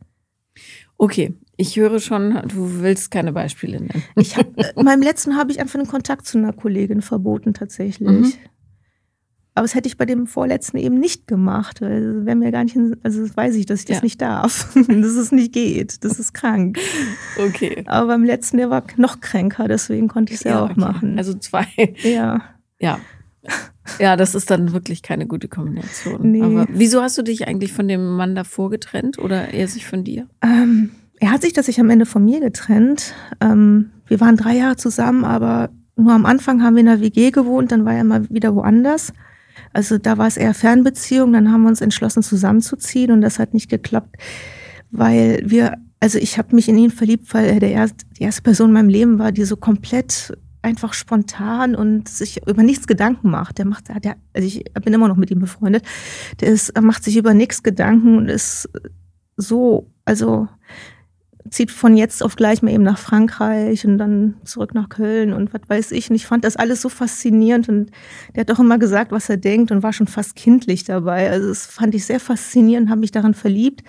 Okay, ich höre schon, du willst keine Beispiele nennen. Ich hab, meinem letzten habe ich einfach den Kontakt zu einer Kollegin verboten, tatsächlich. Mhm. Aber das hätte ich bei dem vorletzten eben nicht gemacht. Also wäre mir gar nicht, also das weiß ich, dass ich das ja. nicht darf, dass es nicht geht, das ist krank. Okay. Aber beim letzten, der war noch kränker, deswegen konnte ich es ja, ja auch okay. machen. Also zwei. Ja. Ja. Ja, das ist dann wirklich keine gute Kombination. Nee. Aber wieso hast du dich eigentlich von dem Mann davor getrennt oder er sich von dir? Ähm, er hat sich tatsächlich am Ende von mir getrennt. Ähm, wir waren drei Jahre zusammen, aber nur am Anfang haben wir in der W G gewohnt, dann war er mal wieder woanders. Also da war es eher Fernbeziehung, dann haben wir uns entschlossen zusammenzuziehen und das hat nicht geklappt, weil wir, also ich habe mich in ihn verliebt, weil er der erste, die erste Person in meinem Leben war, die so komplett einfach spontan und sich über nichts Gedanken macht. Der macht, der, also ich bin immer noch mit ihm befreundet, der ist, er macht sich über nichts Gedanken und ist so, also zieht von jetzt auf gleich mal eben nach Frankreich und dann zurück nach Köln und was weiß ich. Und ich fand das alles so faszinierend und der hat auch immer gesagt, was er denkt und war schon fast kindlich dabei. Also das fand ich sehr faszinierend, habe mich daran verliebt.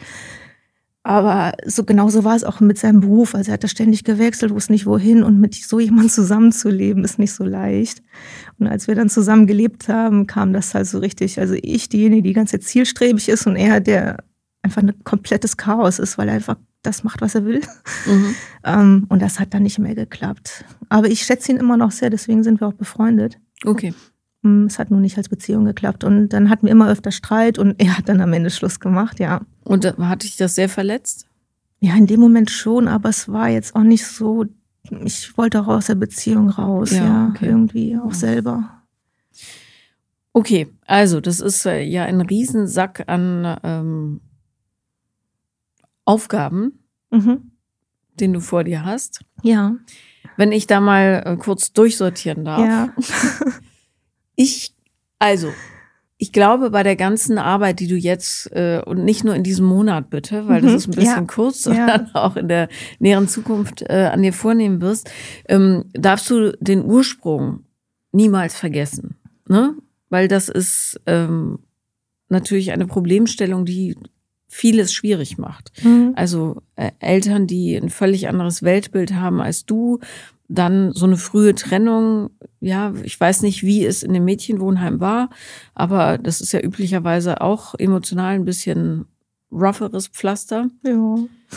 Aber so genauso war es auch mit seinem Beruf. Also er hat da ständig gewechselt, wusste nicht wohin und mit so jemandem zusammenzuleben ist nicht so leicht. Und als wir dann zusammen gelebt haben, kam das halt so richtig. Also ich, diejenige, die ganz zielstrebig ist und er, der einfach ein komplettes Chaos ist, weil er einfach das macht, was er will. Mhm. Um, und das hat dann nicht mehr geklappt. Aber ich schätze ihn immer noch sehr, deswegen sind wir auch befreundet. Okay. Um, es hat nur nicht als Beziehung geklappt. Und dann hatten wir immer öfter Streit und er hat dann am Ende Schluss gemacht, ja. Und hat dich das sehr verletzt? Ja, in dem Moment schon, aber es war jetzt auch nicht so, ich wollte auch aus der Beziehung raus, ja, ja okay. Irgendwie auch ja. selber. Okay, also das ist äh, ja ein Riesensack an ähm, Aufgaben, mhm. den du vor dir hast. Ja. Wenn ich da mal äh, kurz durchsortieren darf. Ja. ich, also, Ich glaube, bei der ganzen Arbeit, die du jetzt, äh, und nicht nur in diesem Monat bitte, weil das ist ein bisschen ja. kurz, sondern ja. auch in der näheren Zukunft äh, an dir vornehmen wirst, ähm, darfst du den Ursprung niemals vergessen. Ne? Weil das ist ähm, natürlich eine Problemstellung, die vieles schwierig macht. Mhm. Also äh, Eltern, die ein völlig anderes Weltbild haben als du, dann so eine frühe Trennung, ja, ich weiß nicht, wie es in dem Mädchenwohnheim war, aber das ist ja üblicherweise auch emotional ein bisschen rougheres Pflaster. Ja.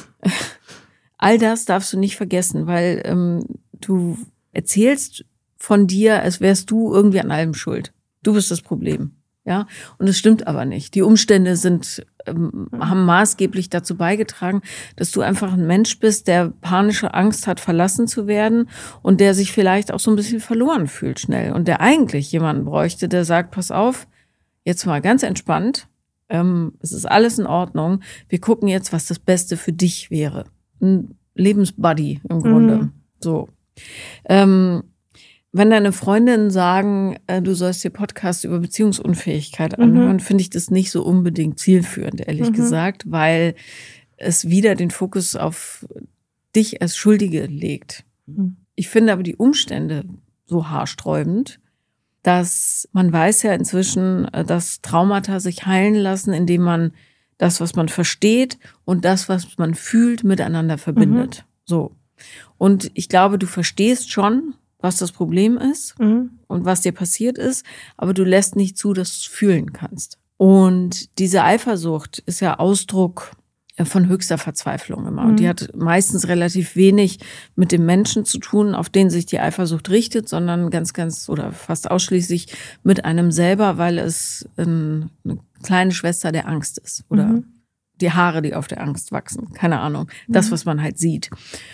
All das darfst du nicht vergessen, weil ähm, du erzählst von dir, als wärst du irgendwie an allem schuld. Du bist das Problem. Ja, und es stimmt aber nicht. Die Umstände sind, ähm, haben maßgeblich dazu beigetragen, dass du einfach ein Mensch bist, der panische Angst hat, verlassen zu werden und der sich vielleicht auch so ein bisschen verloren fühlt schnell und der eigentlich jemanden bräuchte, der sagt, pass auf, jetzt mal ganz entspannt, ähm, es ist alles in Ordnung, wir gucken jetzt, was das Beste für dich wäre. Ein Lebensbuddy im Grunde. Mhm. So. Ähm, Wenn deine Freundinnen sagen, äh, du sollst dir Podcasts über Beziehungsunfähigkeit anhören, mhm. finde ich das nicht so unbedingt zielführend, ehrlich mhm. gesagt, weil es wieder den Fokus auf dich als Schuldige legt. Mhm. Ich finde aber die Umstände so haarsträubend, dass man weiß ja inzwischen, dass Traumata sich heilen lassen, indem man das, was man versteht und das, was man fühlt, miteinander verbindet. Mhm. So. Und ich glaube, du verstehst schon, was das Problem ist mhm. und was dir passiert ist, aber du lässt nicht zu, dass du es fühlen kannst. Und diese Eifersucht ist ja Ausdruck von höchster Verzweiflung immer. Mhm. Und die hat meistens relativ wenig mit dem Menschen zu tun, auf den sich die Eifersucht richtet, sondern ganz, ganz oder fast ausschließlich mit einem selber, weil es eine kleine Schwester der Angst ist oder mhm. die Haare, die auf der Angst wachsen. Keine Ahnung. Das, was man halt sieht.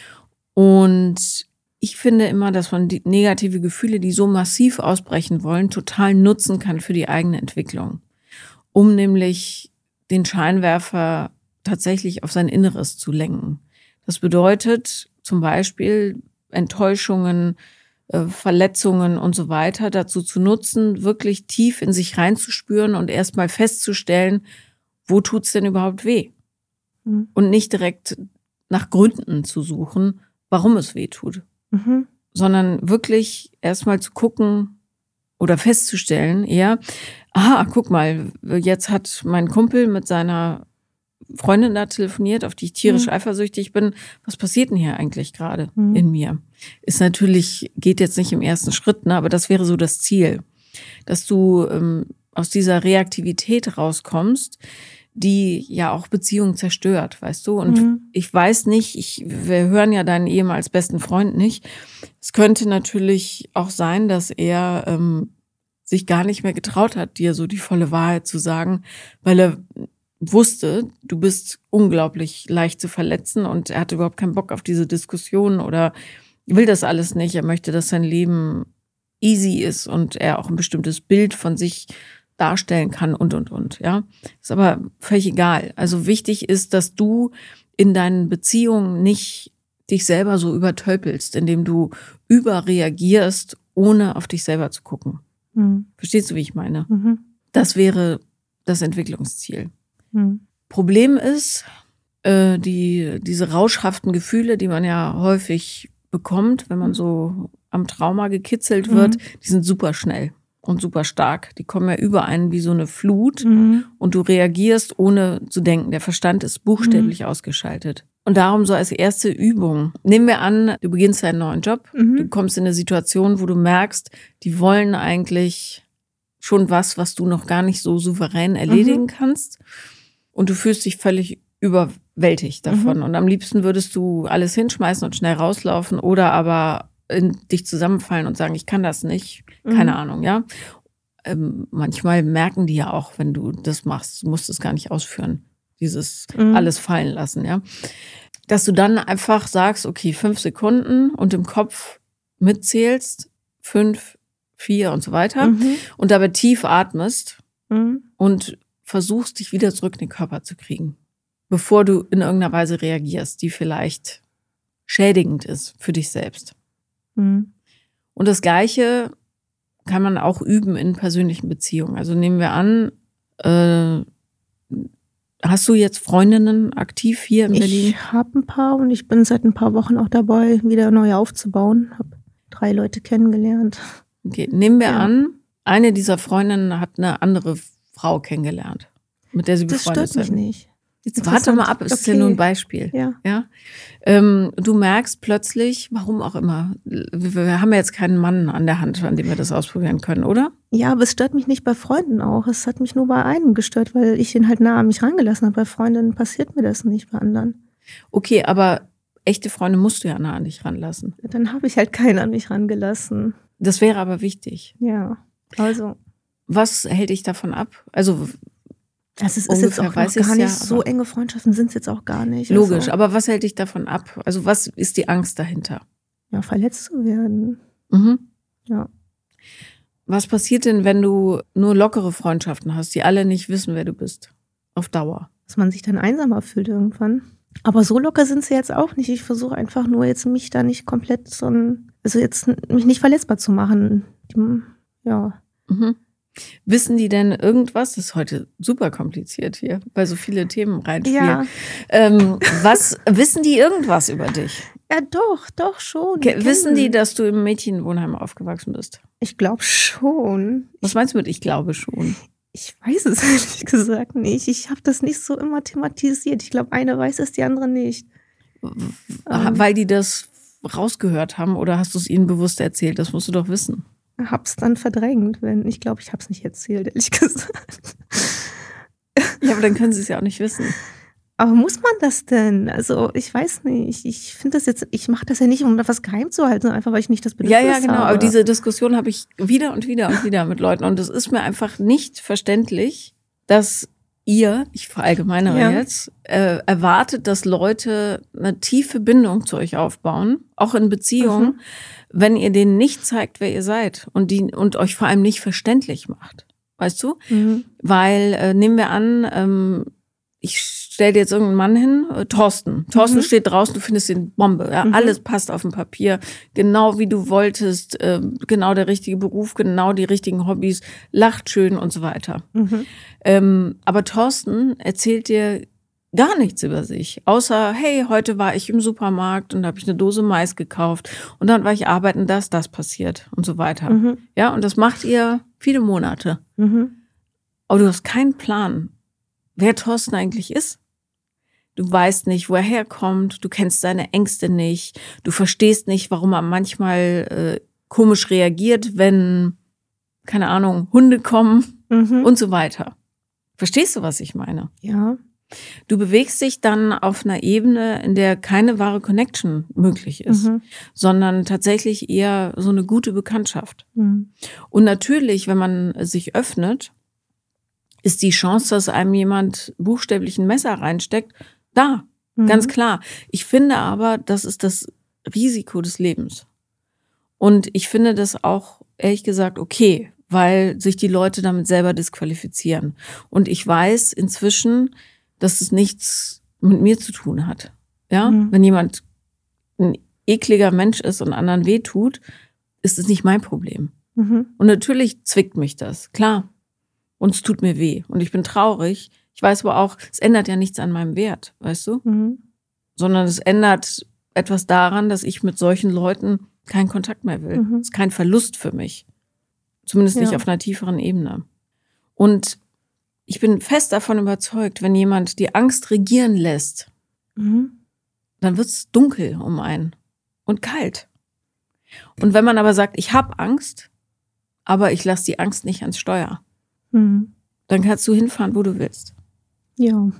Und ich finde immer, dass man die negative Gefühle, die so massiv ausbrechen wollen, total nutzen kann für die eigene Entwicklung. Um nämlich den Scheinwerfer tatsächlich auf sein Inneres zu lenken. Das bedeutet zum Beispiel Enttäuschungen, äh, Verletzungen und so weiter dazu zu nutzen, wirklich tief in sich reinzuspüren und erstmal festzustellen, wo tut's denn überhaupt weh? Mhm. Und nicht direkt nach Gründen zu suchen, warum es weh tut. Mhm. Sondern wirklich erstmal zu gucken oder festzustellen, eher, aha, guck mal, jetzt hat mein Kumpel mit seiner Freundin da telefoniert, auf die ich tierisch mhm. eifersüchtig bin. Was passiert denn hier eigentlich gerade mhm. in mir? Ist natürlich, geht jetzt nicht im ersten Schritt, ne, aber das wäre so das Ziel, dass du ähm, aus dieser Reaktivität rauskommst, die ja auch Beziehungen zerstört, weißt du? Und mhm. ich weiß nicht, ich, wir hören ja deinen ehemals besten Freund nicht. Es könnte natürlich auch sein, dass er ähm, sich gar nicht mehr getraut hat, dir so die volle Wahrheit zu sagen, weil er wusste, du bist unglaublich leicht zu verletzen und er hatte überhaupt keinen Bock auf diese Diskussion oder will das alles nicht. Er möchte, dass sein Leben easy ist und er auch ein bestimmtes Bild von sich darstellen kann und, und, und, ja. Ist aber völlig egal. Also wichtig ist, dass du in deinen Beziehungen nicht dich selber so übertölpelst, indem du überreagierst, ohne auf dich selber zu gucken. Mhm. Verstehst du, wie ich meine? Mhm. Das wäre das Entwicklungsziel. Mhm. Problem ist, äh, die, diese rauschhaften Gefühle, die man ja häufig bekommt, wenn man so am Trauma gekitzelt wird, mhm. die sind super schnell. Und super stark. Die kommen ja über einen wie so eine Flut mhm. und du reagierst, ohne zu denken. Der Verstand ist buchstäblich mhm. ausgeschaltet. Und darum so als erste Übung. Nehmen wir an, du beginnst einen neuen Job. Mhm. Du kommst in eine Situation, wo du merkst, die wollen eigentlich schon was, was du noch gar nicht so souverän erledigen mhm. kannst. Und du fühlst dich völlig überwältigt davon. Mhm. Und am liebsten würdest du alles hinschmeißen und schnell rauslaufen oder aber in dich zusammenfallen und sagen, ich kann das nicht. Keine mhm. Ahnung, ja. Ähm, manchmal merken die ja auch, wenn du das machst, du musst es gar nicht ausführen, dieses mhm. alles fallen lassen, ja. Dass du dann einfach sagst, okay, fünf Sekunden und im Kopf mitzählst, fünf, vier und so weiter mhm. und dabei tief atmest mhm. und versuchst, dich wieder zurück in den Körper zu kriegen, bevor du in irgendeiner Weise reagierst, die vielleicht schädigend ist für dich selbst. Mhm. Und das Gleiche kann man auch üben in persönlichen Beziehungen. Also nehmen wir an, äh, hast du jetzt Freundinnen aktiv hier in Berlin? Ich habe ein paar und ich bin seit ein paar Wochen auch dabei, wieder neu aufzubauen. Habe drei Leute kennengelernt. Okay, nehmen wir Ja. an, eine dieser Freundinnen hat eine andere Frau kennengelernt, mit der sie Das befreundet stört mich sind. nicht. Jetzt warte mal ab, es ist ja Okay. nur ein Beispiel. Ja. Ja? Ähm, du merkst plötzlich, warum auch immer, wir, wir haben ja jetzt keinen Mann an der Hand, an dem wir das ausprobieren können, oder? Ja, aber es stört mich nicht bei Freunden auch. Es hat mich nur bei einem gestört, weil ich ihn halt nah an mich rangelassen habe. Bei Freundinnen passiert mir das nicht, bei anderen. Okay, aber echte Freunde musst du ja nah an dich ranlassen. Dann habe ich halt keinen an mich rangelassen. Das wäre aber wichtig. Ja, also. Was hält dich davon ab? Also Also es ist ungefähr jetzt auch weiß noch gar ich's nicht ja, so aber- enge Freundschaften sind es jetzt auch gar nicht. logisch, Also, aber was hält dich davon ab? Also was ist die Angst dahinter? ja, verletzt zu werden. Mhm. Ja. Was passiert denn, wenn du nur lockere Freundschaften hast, die alle nicht wissen, wer du bist? Auf Dauer. Dass man sich dann einsamer fühlt irgendwann. Aber so locker sind sie jetzt auch nicht. Ich versuche einfach nur jetzt mich da nicht komplett so ein, also jetzt mich nicht verletzbar zu machen. Ja. Mhm. Wissen die denn irgendwas? Das ist heute super kompliziert hier, weil so viele Themen reinspielen. Ja. Ähm, was wissen die irgendwas über dich? Ja, doch, doch schon. Ke- Die Wissen die, kennen- dass du im Mädchenwohnheim aufgewachsen bist? Ich glaube schon. Was meinst du mit ich glaube schon? Ich weiß es ehrlich gesagt nicht. Ich habe das nicht so immer thematisiert. Ich glaube, eine weiß es, die andere nicht. Ähm. Weil die das rausgehört haben oder hast du es ihnen bewusst erzählt? Das musst du doch wissen. Hab's dann verdrängt, wenn ich glaube, ich habe es nicht erzählt, ehrlich gesagt. Ja, aber dann können sie es ja auch nicht wissen. Aber muss man das denn? Also ich weiß nicht. Ich finde das jetzt, ich mache das ja nicht, um etwas geheim zu halten, sondern einfach, weil ich nicht das Ja, Bedürfnis ja, genau. habe. Aber diese Diskussion habe ich wieder und wieder und wieder mit Leuten. Und es ist mir einfach nicht verständlich, dass ihr, ich verallgemeinere Ja. jetzt, äh, erwartet, dass Leute eine tiefe Bindung zu euch aufbauen, auch in Beziehungen, Mhm. wenn ihr denen nicht zeigt, wer ihr seid und die und euch vor allem nicht verständlich macht. Weißt du? Mhm. Weil, äh, nehmen wir an, ähm, ich stell dir jetzt irgendeinen Mann hin, äh, Thorsten. Thorsten Mhm. steht draußen, du findest den Bombe. Ja, Mhm. alles passt auf dem Papier, genau wie du wolltest, äh, genau der richtige Beruf, genau die richtigen Hobbys, lacht schön und so weiter. Mhm. Ähm, aber Thorsten erzählt dir gar nichts über sich, außer, hey, heute war ich im Supermarkt und da habe ich eine Dose Mais gekauft und dann war ich arbeiten, das, das passiert und so weiter. Mhm. Ja, und das macht ihr viele Monate. Mhm. Aber du hast keinen Plan, wer Thorsten eigentlich ist. Du weißt nicht, wo er herkommt, du kennst seine Ängste nicht, du verstehst nicht, warum er manchmal äh, komisch reagiert, wenn, keine Ahnung, Hunde kommen Mhm. und so weiter. Verstehst du, was ich meine? Ja. Du bewegst dich dann auf einer Ebene, in der keine wahre Connection möglich ist, Mhm. sondern tatsächlich eher so eine gute Bekanntschaft. Mhm. Und natürlich, wenn man sich öffnet, ist die Chance, dass einem jemand buchstäblich ein Messer reinsteckt, da. Mhm. Ganz klar. Ich finde aber, das ist das Risiko des Lebens. Und ich finde das auch, ehrlich gesagt, okay, weil sich die Leute damit selber disqualifizieren. Und ich weiß inzwischen, dass es nichts mit mir zu tun hat. Ja, Mhm. wenn jemand ein ekliger Mensch ist und anderen wehtut, ist es nicht mein Problem. Mhm. Und natürlich zwickt mich das, klar. Und es tut mir weh. Und ich bin traurig. Ich weiß aber auch, es ändert ja nichts an meinem Wert, weißt du? Mhm. Sondern es ändert etwas daran, dass ich mit solchen Leuten keinen Kontakt mehr will. Mhm. Es ist kein Verlust für mich. Zumindest nicht Ja. auf einer tieferen Ebene. Und ich bin fest davon überzeugt, wenn jemand die Angst regieren lässt, Mhm. dann wird es dunkel um einen und kalt. Und wenn man aber sagt, ich habe Angst, aber ich lasse die Angst nicht ans Steuer, Mhm. dann kannst du hinfahren, wo du willst. Ja.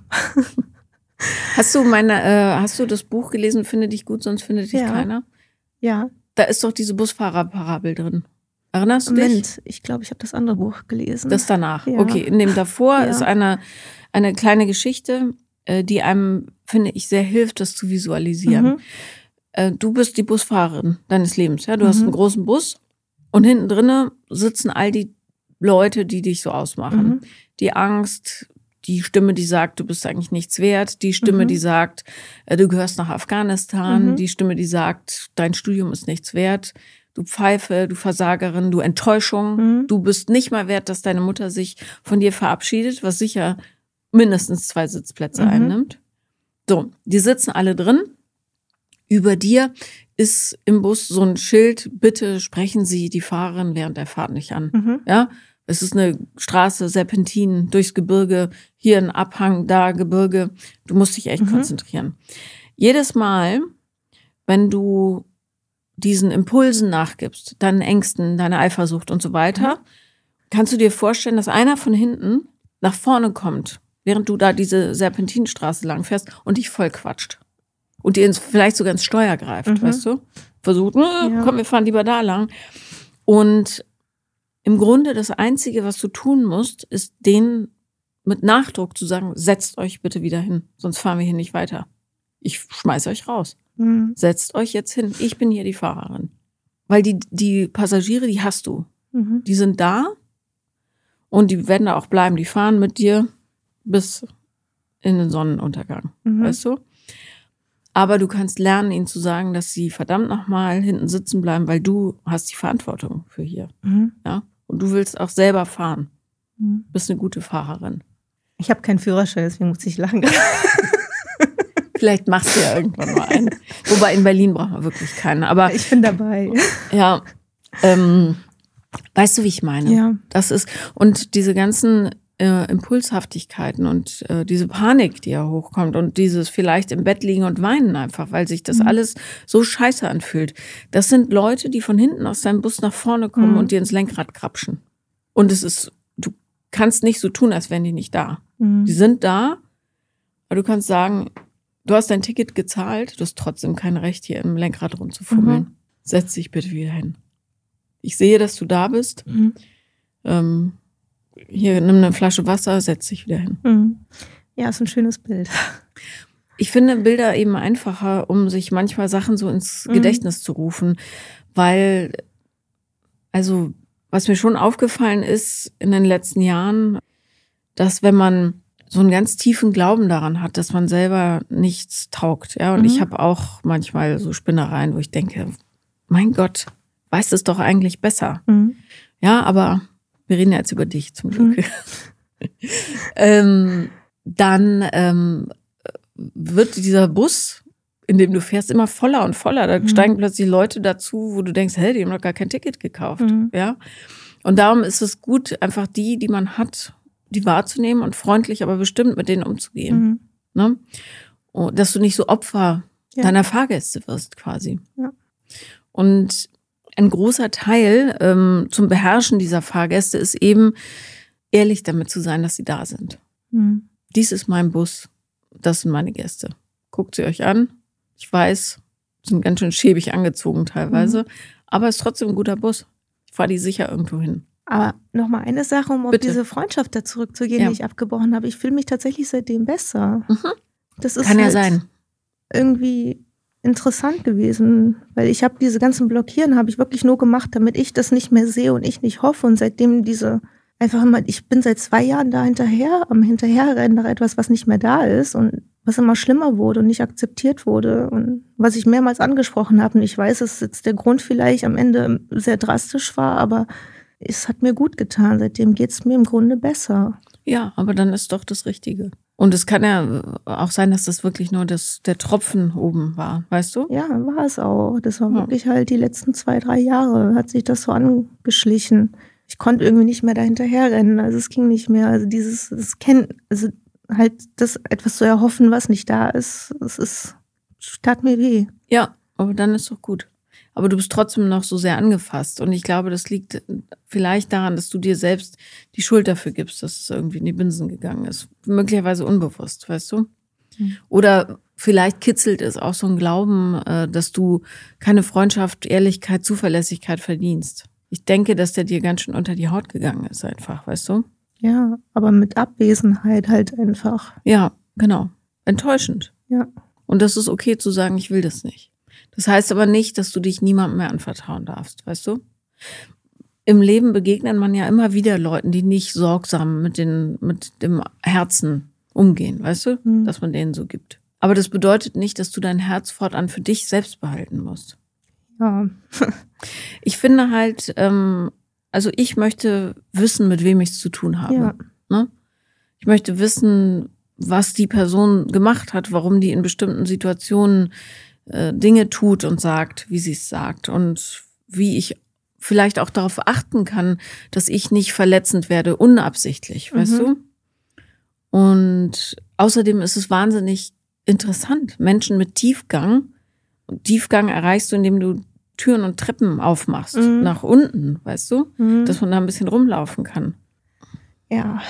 Hast du meine, äh, hast du das Buch gelesen, Finde dich gut, sonst findet dich Ja. keiner? Ja. Da ist doch diese Busfahrerparabel drin. Erinnerst du dich? Moment, ich glaube, ich habe das andere Buch gelesen. Das danach. Ja. Okay, in dem davor Ja. ist eine, eine kleine Geschichte, äh, die einem, finde ich, sehr hilft, das zu visualisieren. Mhm. Äh, du bist die Busfahrerin deines Lebens. Ja? Du hast Mhm. einen großen Bus und hinten drinne sitzen all die Leute, die dich so ausmachen. Mhm. Die Angst, die Stimme, die sagt, du bist eigentlich nichts wert. Die Stimme, Mhm. die sagt, äh, du gehörst nach Afghanistan. Mhm. Die Stimme, die sagt, dein Studium ist nichts wert. du Pfeife, du Versagerin, du Enttäuschung. Mhm. Du bist nicht mal wert, dass deine Mutter sich von dir verabschiedet, was sicher mindestens zwei Sitzplätze mhm. einnimmt. So, die sitzen alle drin. Über dir ist im Bus so ein Schild, bitte sprechen Sie die Fahrerin während der Fahrt nicht an. Mhm. Ja, es ist eine Straße, Serpentinen, durchs Gebirge, hier ein Abhang, da Gebirge. Du musst dich echt mhm. konzentrieren. Jedes Mal, wenn du diesen Impulsen nachgibst, deinen Ängsten, deiner Eifersucht und so weiter, mhm. kannst du dir vorstellen, dass einer von hinten nach vorne kommt, während du da diese Serpentinenstraße lang fährst und dich voll quatscht. Und dir ins, vielleicht sogar ins Steuer greift, mhm. weißt du? Versucht, äh, ja. komm, wir fahren lieber da lang. Und im Grunde das Einzige, was du tun musst, ist denen mit Nachdruck zu sagen, setzt euch bitte wieder hin, sonst fahren wir hier nicht weiter. Ich schmeiße euch raus. Mhm. Setzt euch jetzt hin, ich bin hier die Fahrerin. Weil die, die Passagiere, die hast du. Mhm. Die sind da und die werden da auch bleiben. Die fahren mit dir bis in den Sonnenuntergang, mhm. weißt du? Aber du kannst lernen, ihnen zu sagen, dass sie verdammt nochmal hinten sitzen bleiben, weil du hast die Verantwortung für hier. Mhm. Ja? Und du willst auch selber fahren. Mhm. Bist eine gute Fahrerin. Ich habe keinen Führerschein, deswegen muss ich lachen. Vielleicht machst du ja irgendwann mal einen. Wobei in Berlin braucht man wirklich keinen. Aber ich bin dabei. Ja. Ähm, weißt du, wie ich meine? Ja. Das ist, und diese ganzen Äh, Impulshaftigkeiten und äh, diese Panik, die ja hochkommt und dieses vielleicht im Bett liegen und weinen einfach, weil sich das mhm. alles so scheiße anfühlt. Das sind Leute, die von hinten aus deinem Bus nach vorne kommen mhm. und dir ins Lenkrad krapschen. Und es ist, du kannst nicht so tun, als wären die nicht da. Mhm. Die sind da, aber du kannst sagen, du hast dein Ticket gezahlt, du hast trotzdem kein Recht, hier im Lenkrad rumzufummeln. Mhm. Setz dich bitte wieder hin. Ich sehe, dass du da bist. Mhm. Ähm, Hier, nimm eine Flasche Wasser, setz dich wieder hin. Mhm. Ja, ist ein schönes Bild. Ich finde Bilder eben einfacher, um sich manchmal Sachen so ins mhm. Gedächtnis zu rufen. Weil, also, was mir schon aufgefallen ist in den letzten Jahren, dass wenn man so einen ganz tiefen Glauben daran hat, dass man selber nichts taugt. Ja, und mhm. ich habe auch manchmal so Spinnereien, wo ich denke, mein Gott, weiß es doch eigentlich besser. Mhm. Ja, aber wir reden ja jetzt über dich zum Glück. Mhm. ähm, dann ähm, wird dieser Bus, in dem du fährst, immer voller und voller. Da mhm. steigen plötzlich Leute dazu, wo du denkst, hey, die haben doch gar kein Ticket gekauft. Mhm. Ja? Und darum ist es gut, einfach die, die man hat, die wahrzunehmen und freundlich, aber bestimmt mit denen umzugehen. Mhm. Ne? Und dass du nicht so Opfer ja. deiner Fahrgäste wirst quasi. Ja. Und ein großer Teil ähm, zum Beherrschen dieser Fahrgäste ist eben, ehrlich damit zu sein, dass sie da sind. Mhm. Dies ist mein Bus, das sind meine Gäste. Guckt sie euch an. Ich weiß, sind ganz schön schäbig angezogen teilweise, mhm. aber es ist trotzdem ein guter Bus. Ich fahre die sicher irgendwo hin. Aber nochmal eine Sache, um Bitte. auf diese Freundschaft da zurückzugehen, ja. die ich abgebrochen habe. Ich fühle mich tatsächlich seitdem besser. Mhm. Das ist Kann ja halt sein. Irgendwie interessant gewesen, weil ich habe diese ganzen Blockieren habe ich wirklich nur gemacht, damit ich das nicht mehr sehe und ich nicht hoffe. Und seitdem diese einfach immer, ich bin seit zwei Jahren da hinterher, am Hinterherrennen nach etwas, was nicht mehr da ist und was immer schlimmer wurde und nicht akzeptiert wurde und was ich mehrmals angesprochen habe. Und ich weiß, dass jetzt der Grund vielleicht am Ende sehr drastisch war, aber es hat mir gut getan. Seitdem geht es mir im Grunde besser. Ja, aber dann ist doch das Richtige. Und es kann ja auch sein, dass das wirklich nur das, der Tropfen oben war, weißt du? Ja, war es auch. Das war ja. wirklich halt die letzten zwei, drei Jahre hat sich das so angeschlichen. Ich konnte irgendwie nicht mehr dahinterher rennen. Also es ging nicht mehr. Also dieses, das Kennen, also halt das etwas zu erhoffen, was nicht da ist, es ist, tat mir weh. Ja, aber dann ist doch gut. Aber du bist trotzdem noch so sehr angefasst. Und ich glaube, das liegt vielleicht daran, dass du dir selbst die Schuld dafür gibst, dass es irgendwie in die Binsen gegangen ist. Möglicherweise unbewusst, weißt du? Mhm. Oder vielleicht kitzelt es auch so ein Glauben, dass du keine Freundschaft, Ehrlichkeit, Zuverlässigkeit verdienst. Ich denke, dass der dir ganz schön unter die Haut gegangen ist einfach, weißt du? Ja, aber mit Abwesenheit halt einfach. Ja, genau. Enttäuschend. Ja. Und das ist okay zu sagen, ich will das nicht. Das heißt aber nicht, dass du dich niemandem mehr anvertrauen darfst, weißt du? Im Leben begegnet man ja immer wieder Leuten, die nicht sorgsam mit, den, mit dem Herzen umgehen, weißt du? Mhm. Dass man denen so gibt. Aber das bedeutet nicht, dass du dein Herz fortan für dich selbst behalten musst. Ja. Ich finde halt, ähm, also ich möchte wissen, mit wem ich es zu tun habe. Ja. Ne? Ich möchte wissen, was die Person gemacht hat, warum die in bestimmten Situationen äh, Dinge tut und sagt, wie sie es sagt und wie ich vielleicht auch darauf achten kann, dass ich nicht verletzend werde, unabsichtlich, weißt Mhm. du? Und außerdem ist es wahnsinnig interessant, Menschen mit Tiefgang. Und Tiefgang erreichst du, indem du Türen und Treppen aufmachst, Mhm. nach unten, weißt du? Mhm. Dass man da ein bisschen rumlaufen kann. Ja.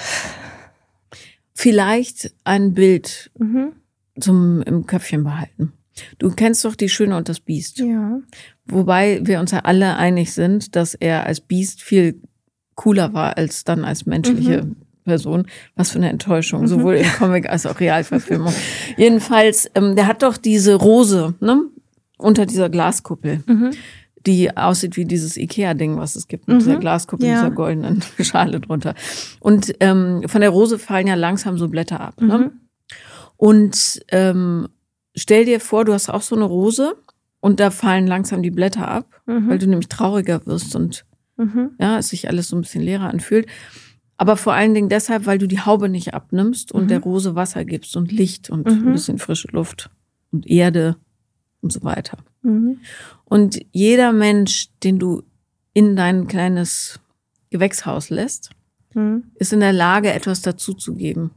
Vielleicht ein Bild Mhm. zum im Köpfchen behalten. Du kennst doch Die Schöne und das Biest. Ja. Wobei wir uns ja alle einig sind, dass er als Biest viel cooler war als dann als menschliche Mhm. Person. Was für eine Enttäuschung, Mhm. sowohl in Comic als auch Realverfilmung. Jedenfalls, ähm, der hat doch diese Rose, ne, unter dieser Glaskuppel, Mhm. die aussieht wie dieses Ikea-Ding, was es gibt, mit Mhm. dieser Glaskuppel, Ja. dieser goldenen Schale drunter. Und ähm, von der Rose fallen ja langsam so Blätter ab. Ne? Mhm. Und ähm, stell dir vor, du hast auch so eine Rose und da fallen langsam die Blätter ab, Mhm. weil du nämlich trauriger wirst und Mhm. ja, es sich alles so ein bisschen leerer anfühlt. Aber vor allen Dingen deshalb, weil du die Haube nicht abnimmst und Mhm. der Rose Wasser gibst und Licht und Mhm. ein bisschen frische Luft und Erde und so weiter. Mhm. Und jeder Mensch, den du in dein kleines Gewächshaus lässt, Mhm. ist in der Lage, etwas dazuzugeben.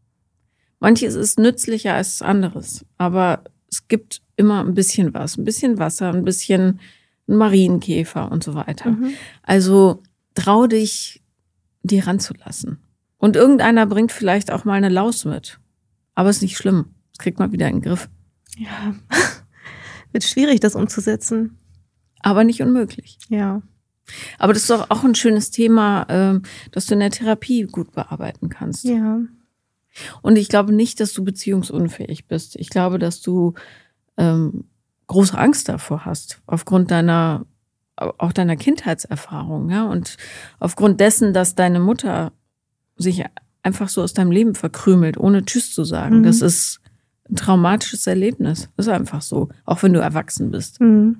Manches ist nützlicher als anderes, aber es gibt immer ein bisschen was, ein bisschen Wasser, ein bisschen Marienkäfer und so weiter. Mhm. Also trau dich, die ranzulassen. Und irgendeiner bringt vielleicht auch mal eine Laus mit. Aber ist nicht schlimm. Das kriegt man wieder in den Griff. Ja. Wird schwierig, das umzusetzen. Aber nicht unmöglich. Ja. Aber das ist doch auch ein schönes Thema, ähm, das du in der Therapie gut bearbeiten kannst. Ja. Und ich glaube nicht, dass du beziehungsunfähig bist. Ich glaube, dass du ähm, große Angst davor hast, aufgrund deiner, auch deiner Kindheitserfahrung, ja, und aufgrund dessen, dass deine Mutter sich einfach so aus deinem Leben verkrümelt, ohne Tschüss zu sagen. Mhm. Das ist ein traumatisches Erlebnis. Das ist einfach so, auch wenn du erwachsen bist. Mhm.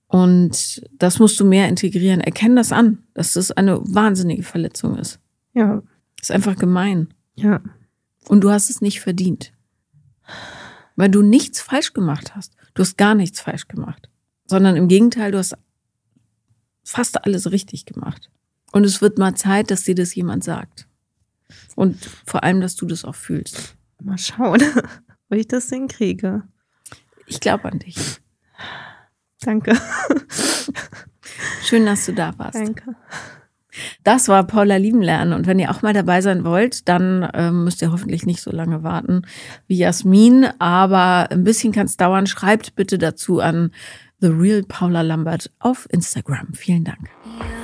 Und das musst du mehr integrieren. Erkenn das an, dass das eine wahnsinnige Verletzung ist. Ja. Das ist einfach gemein. Ja. Und du hast es nicht verdient. Weil du nichts falsch gemacht hast. Du hast gar nichts falsch gemacht. Sondern im Gegenteil, du hast fast alles richtig gemacht. Und es wird mal Zeit, dass dir das jemand sagt. Und vor allem, dass du das auch fühlst. Mal schauen, ob ich das hinkriege. Ich glaube an dich. Danke. Schön, dass du da warst. Danke. Das war Paula lieben lernen. Und wenn ihr auch mal dabei sein wollt, dann ähm, müsst ihr hoffentlich nicht so lange warten wie Jasmin. Aber ein bisschen kann es dauern. Schreibt bitte dazu an The Real Paula Lambert auf Instagram. Vielen Dank.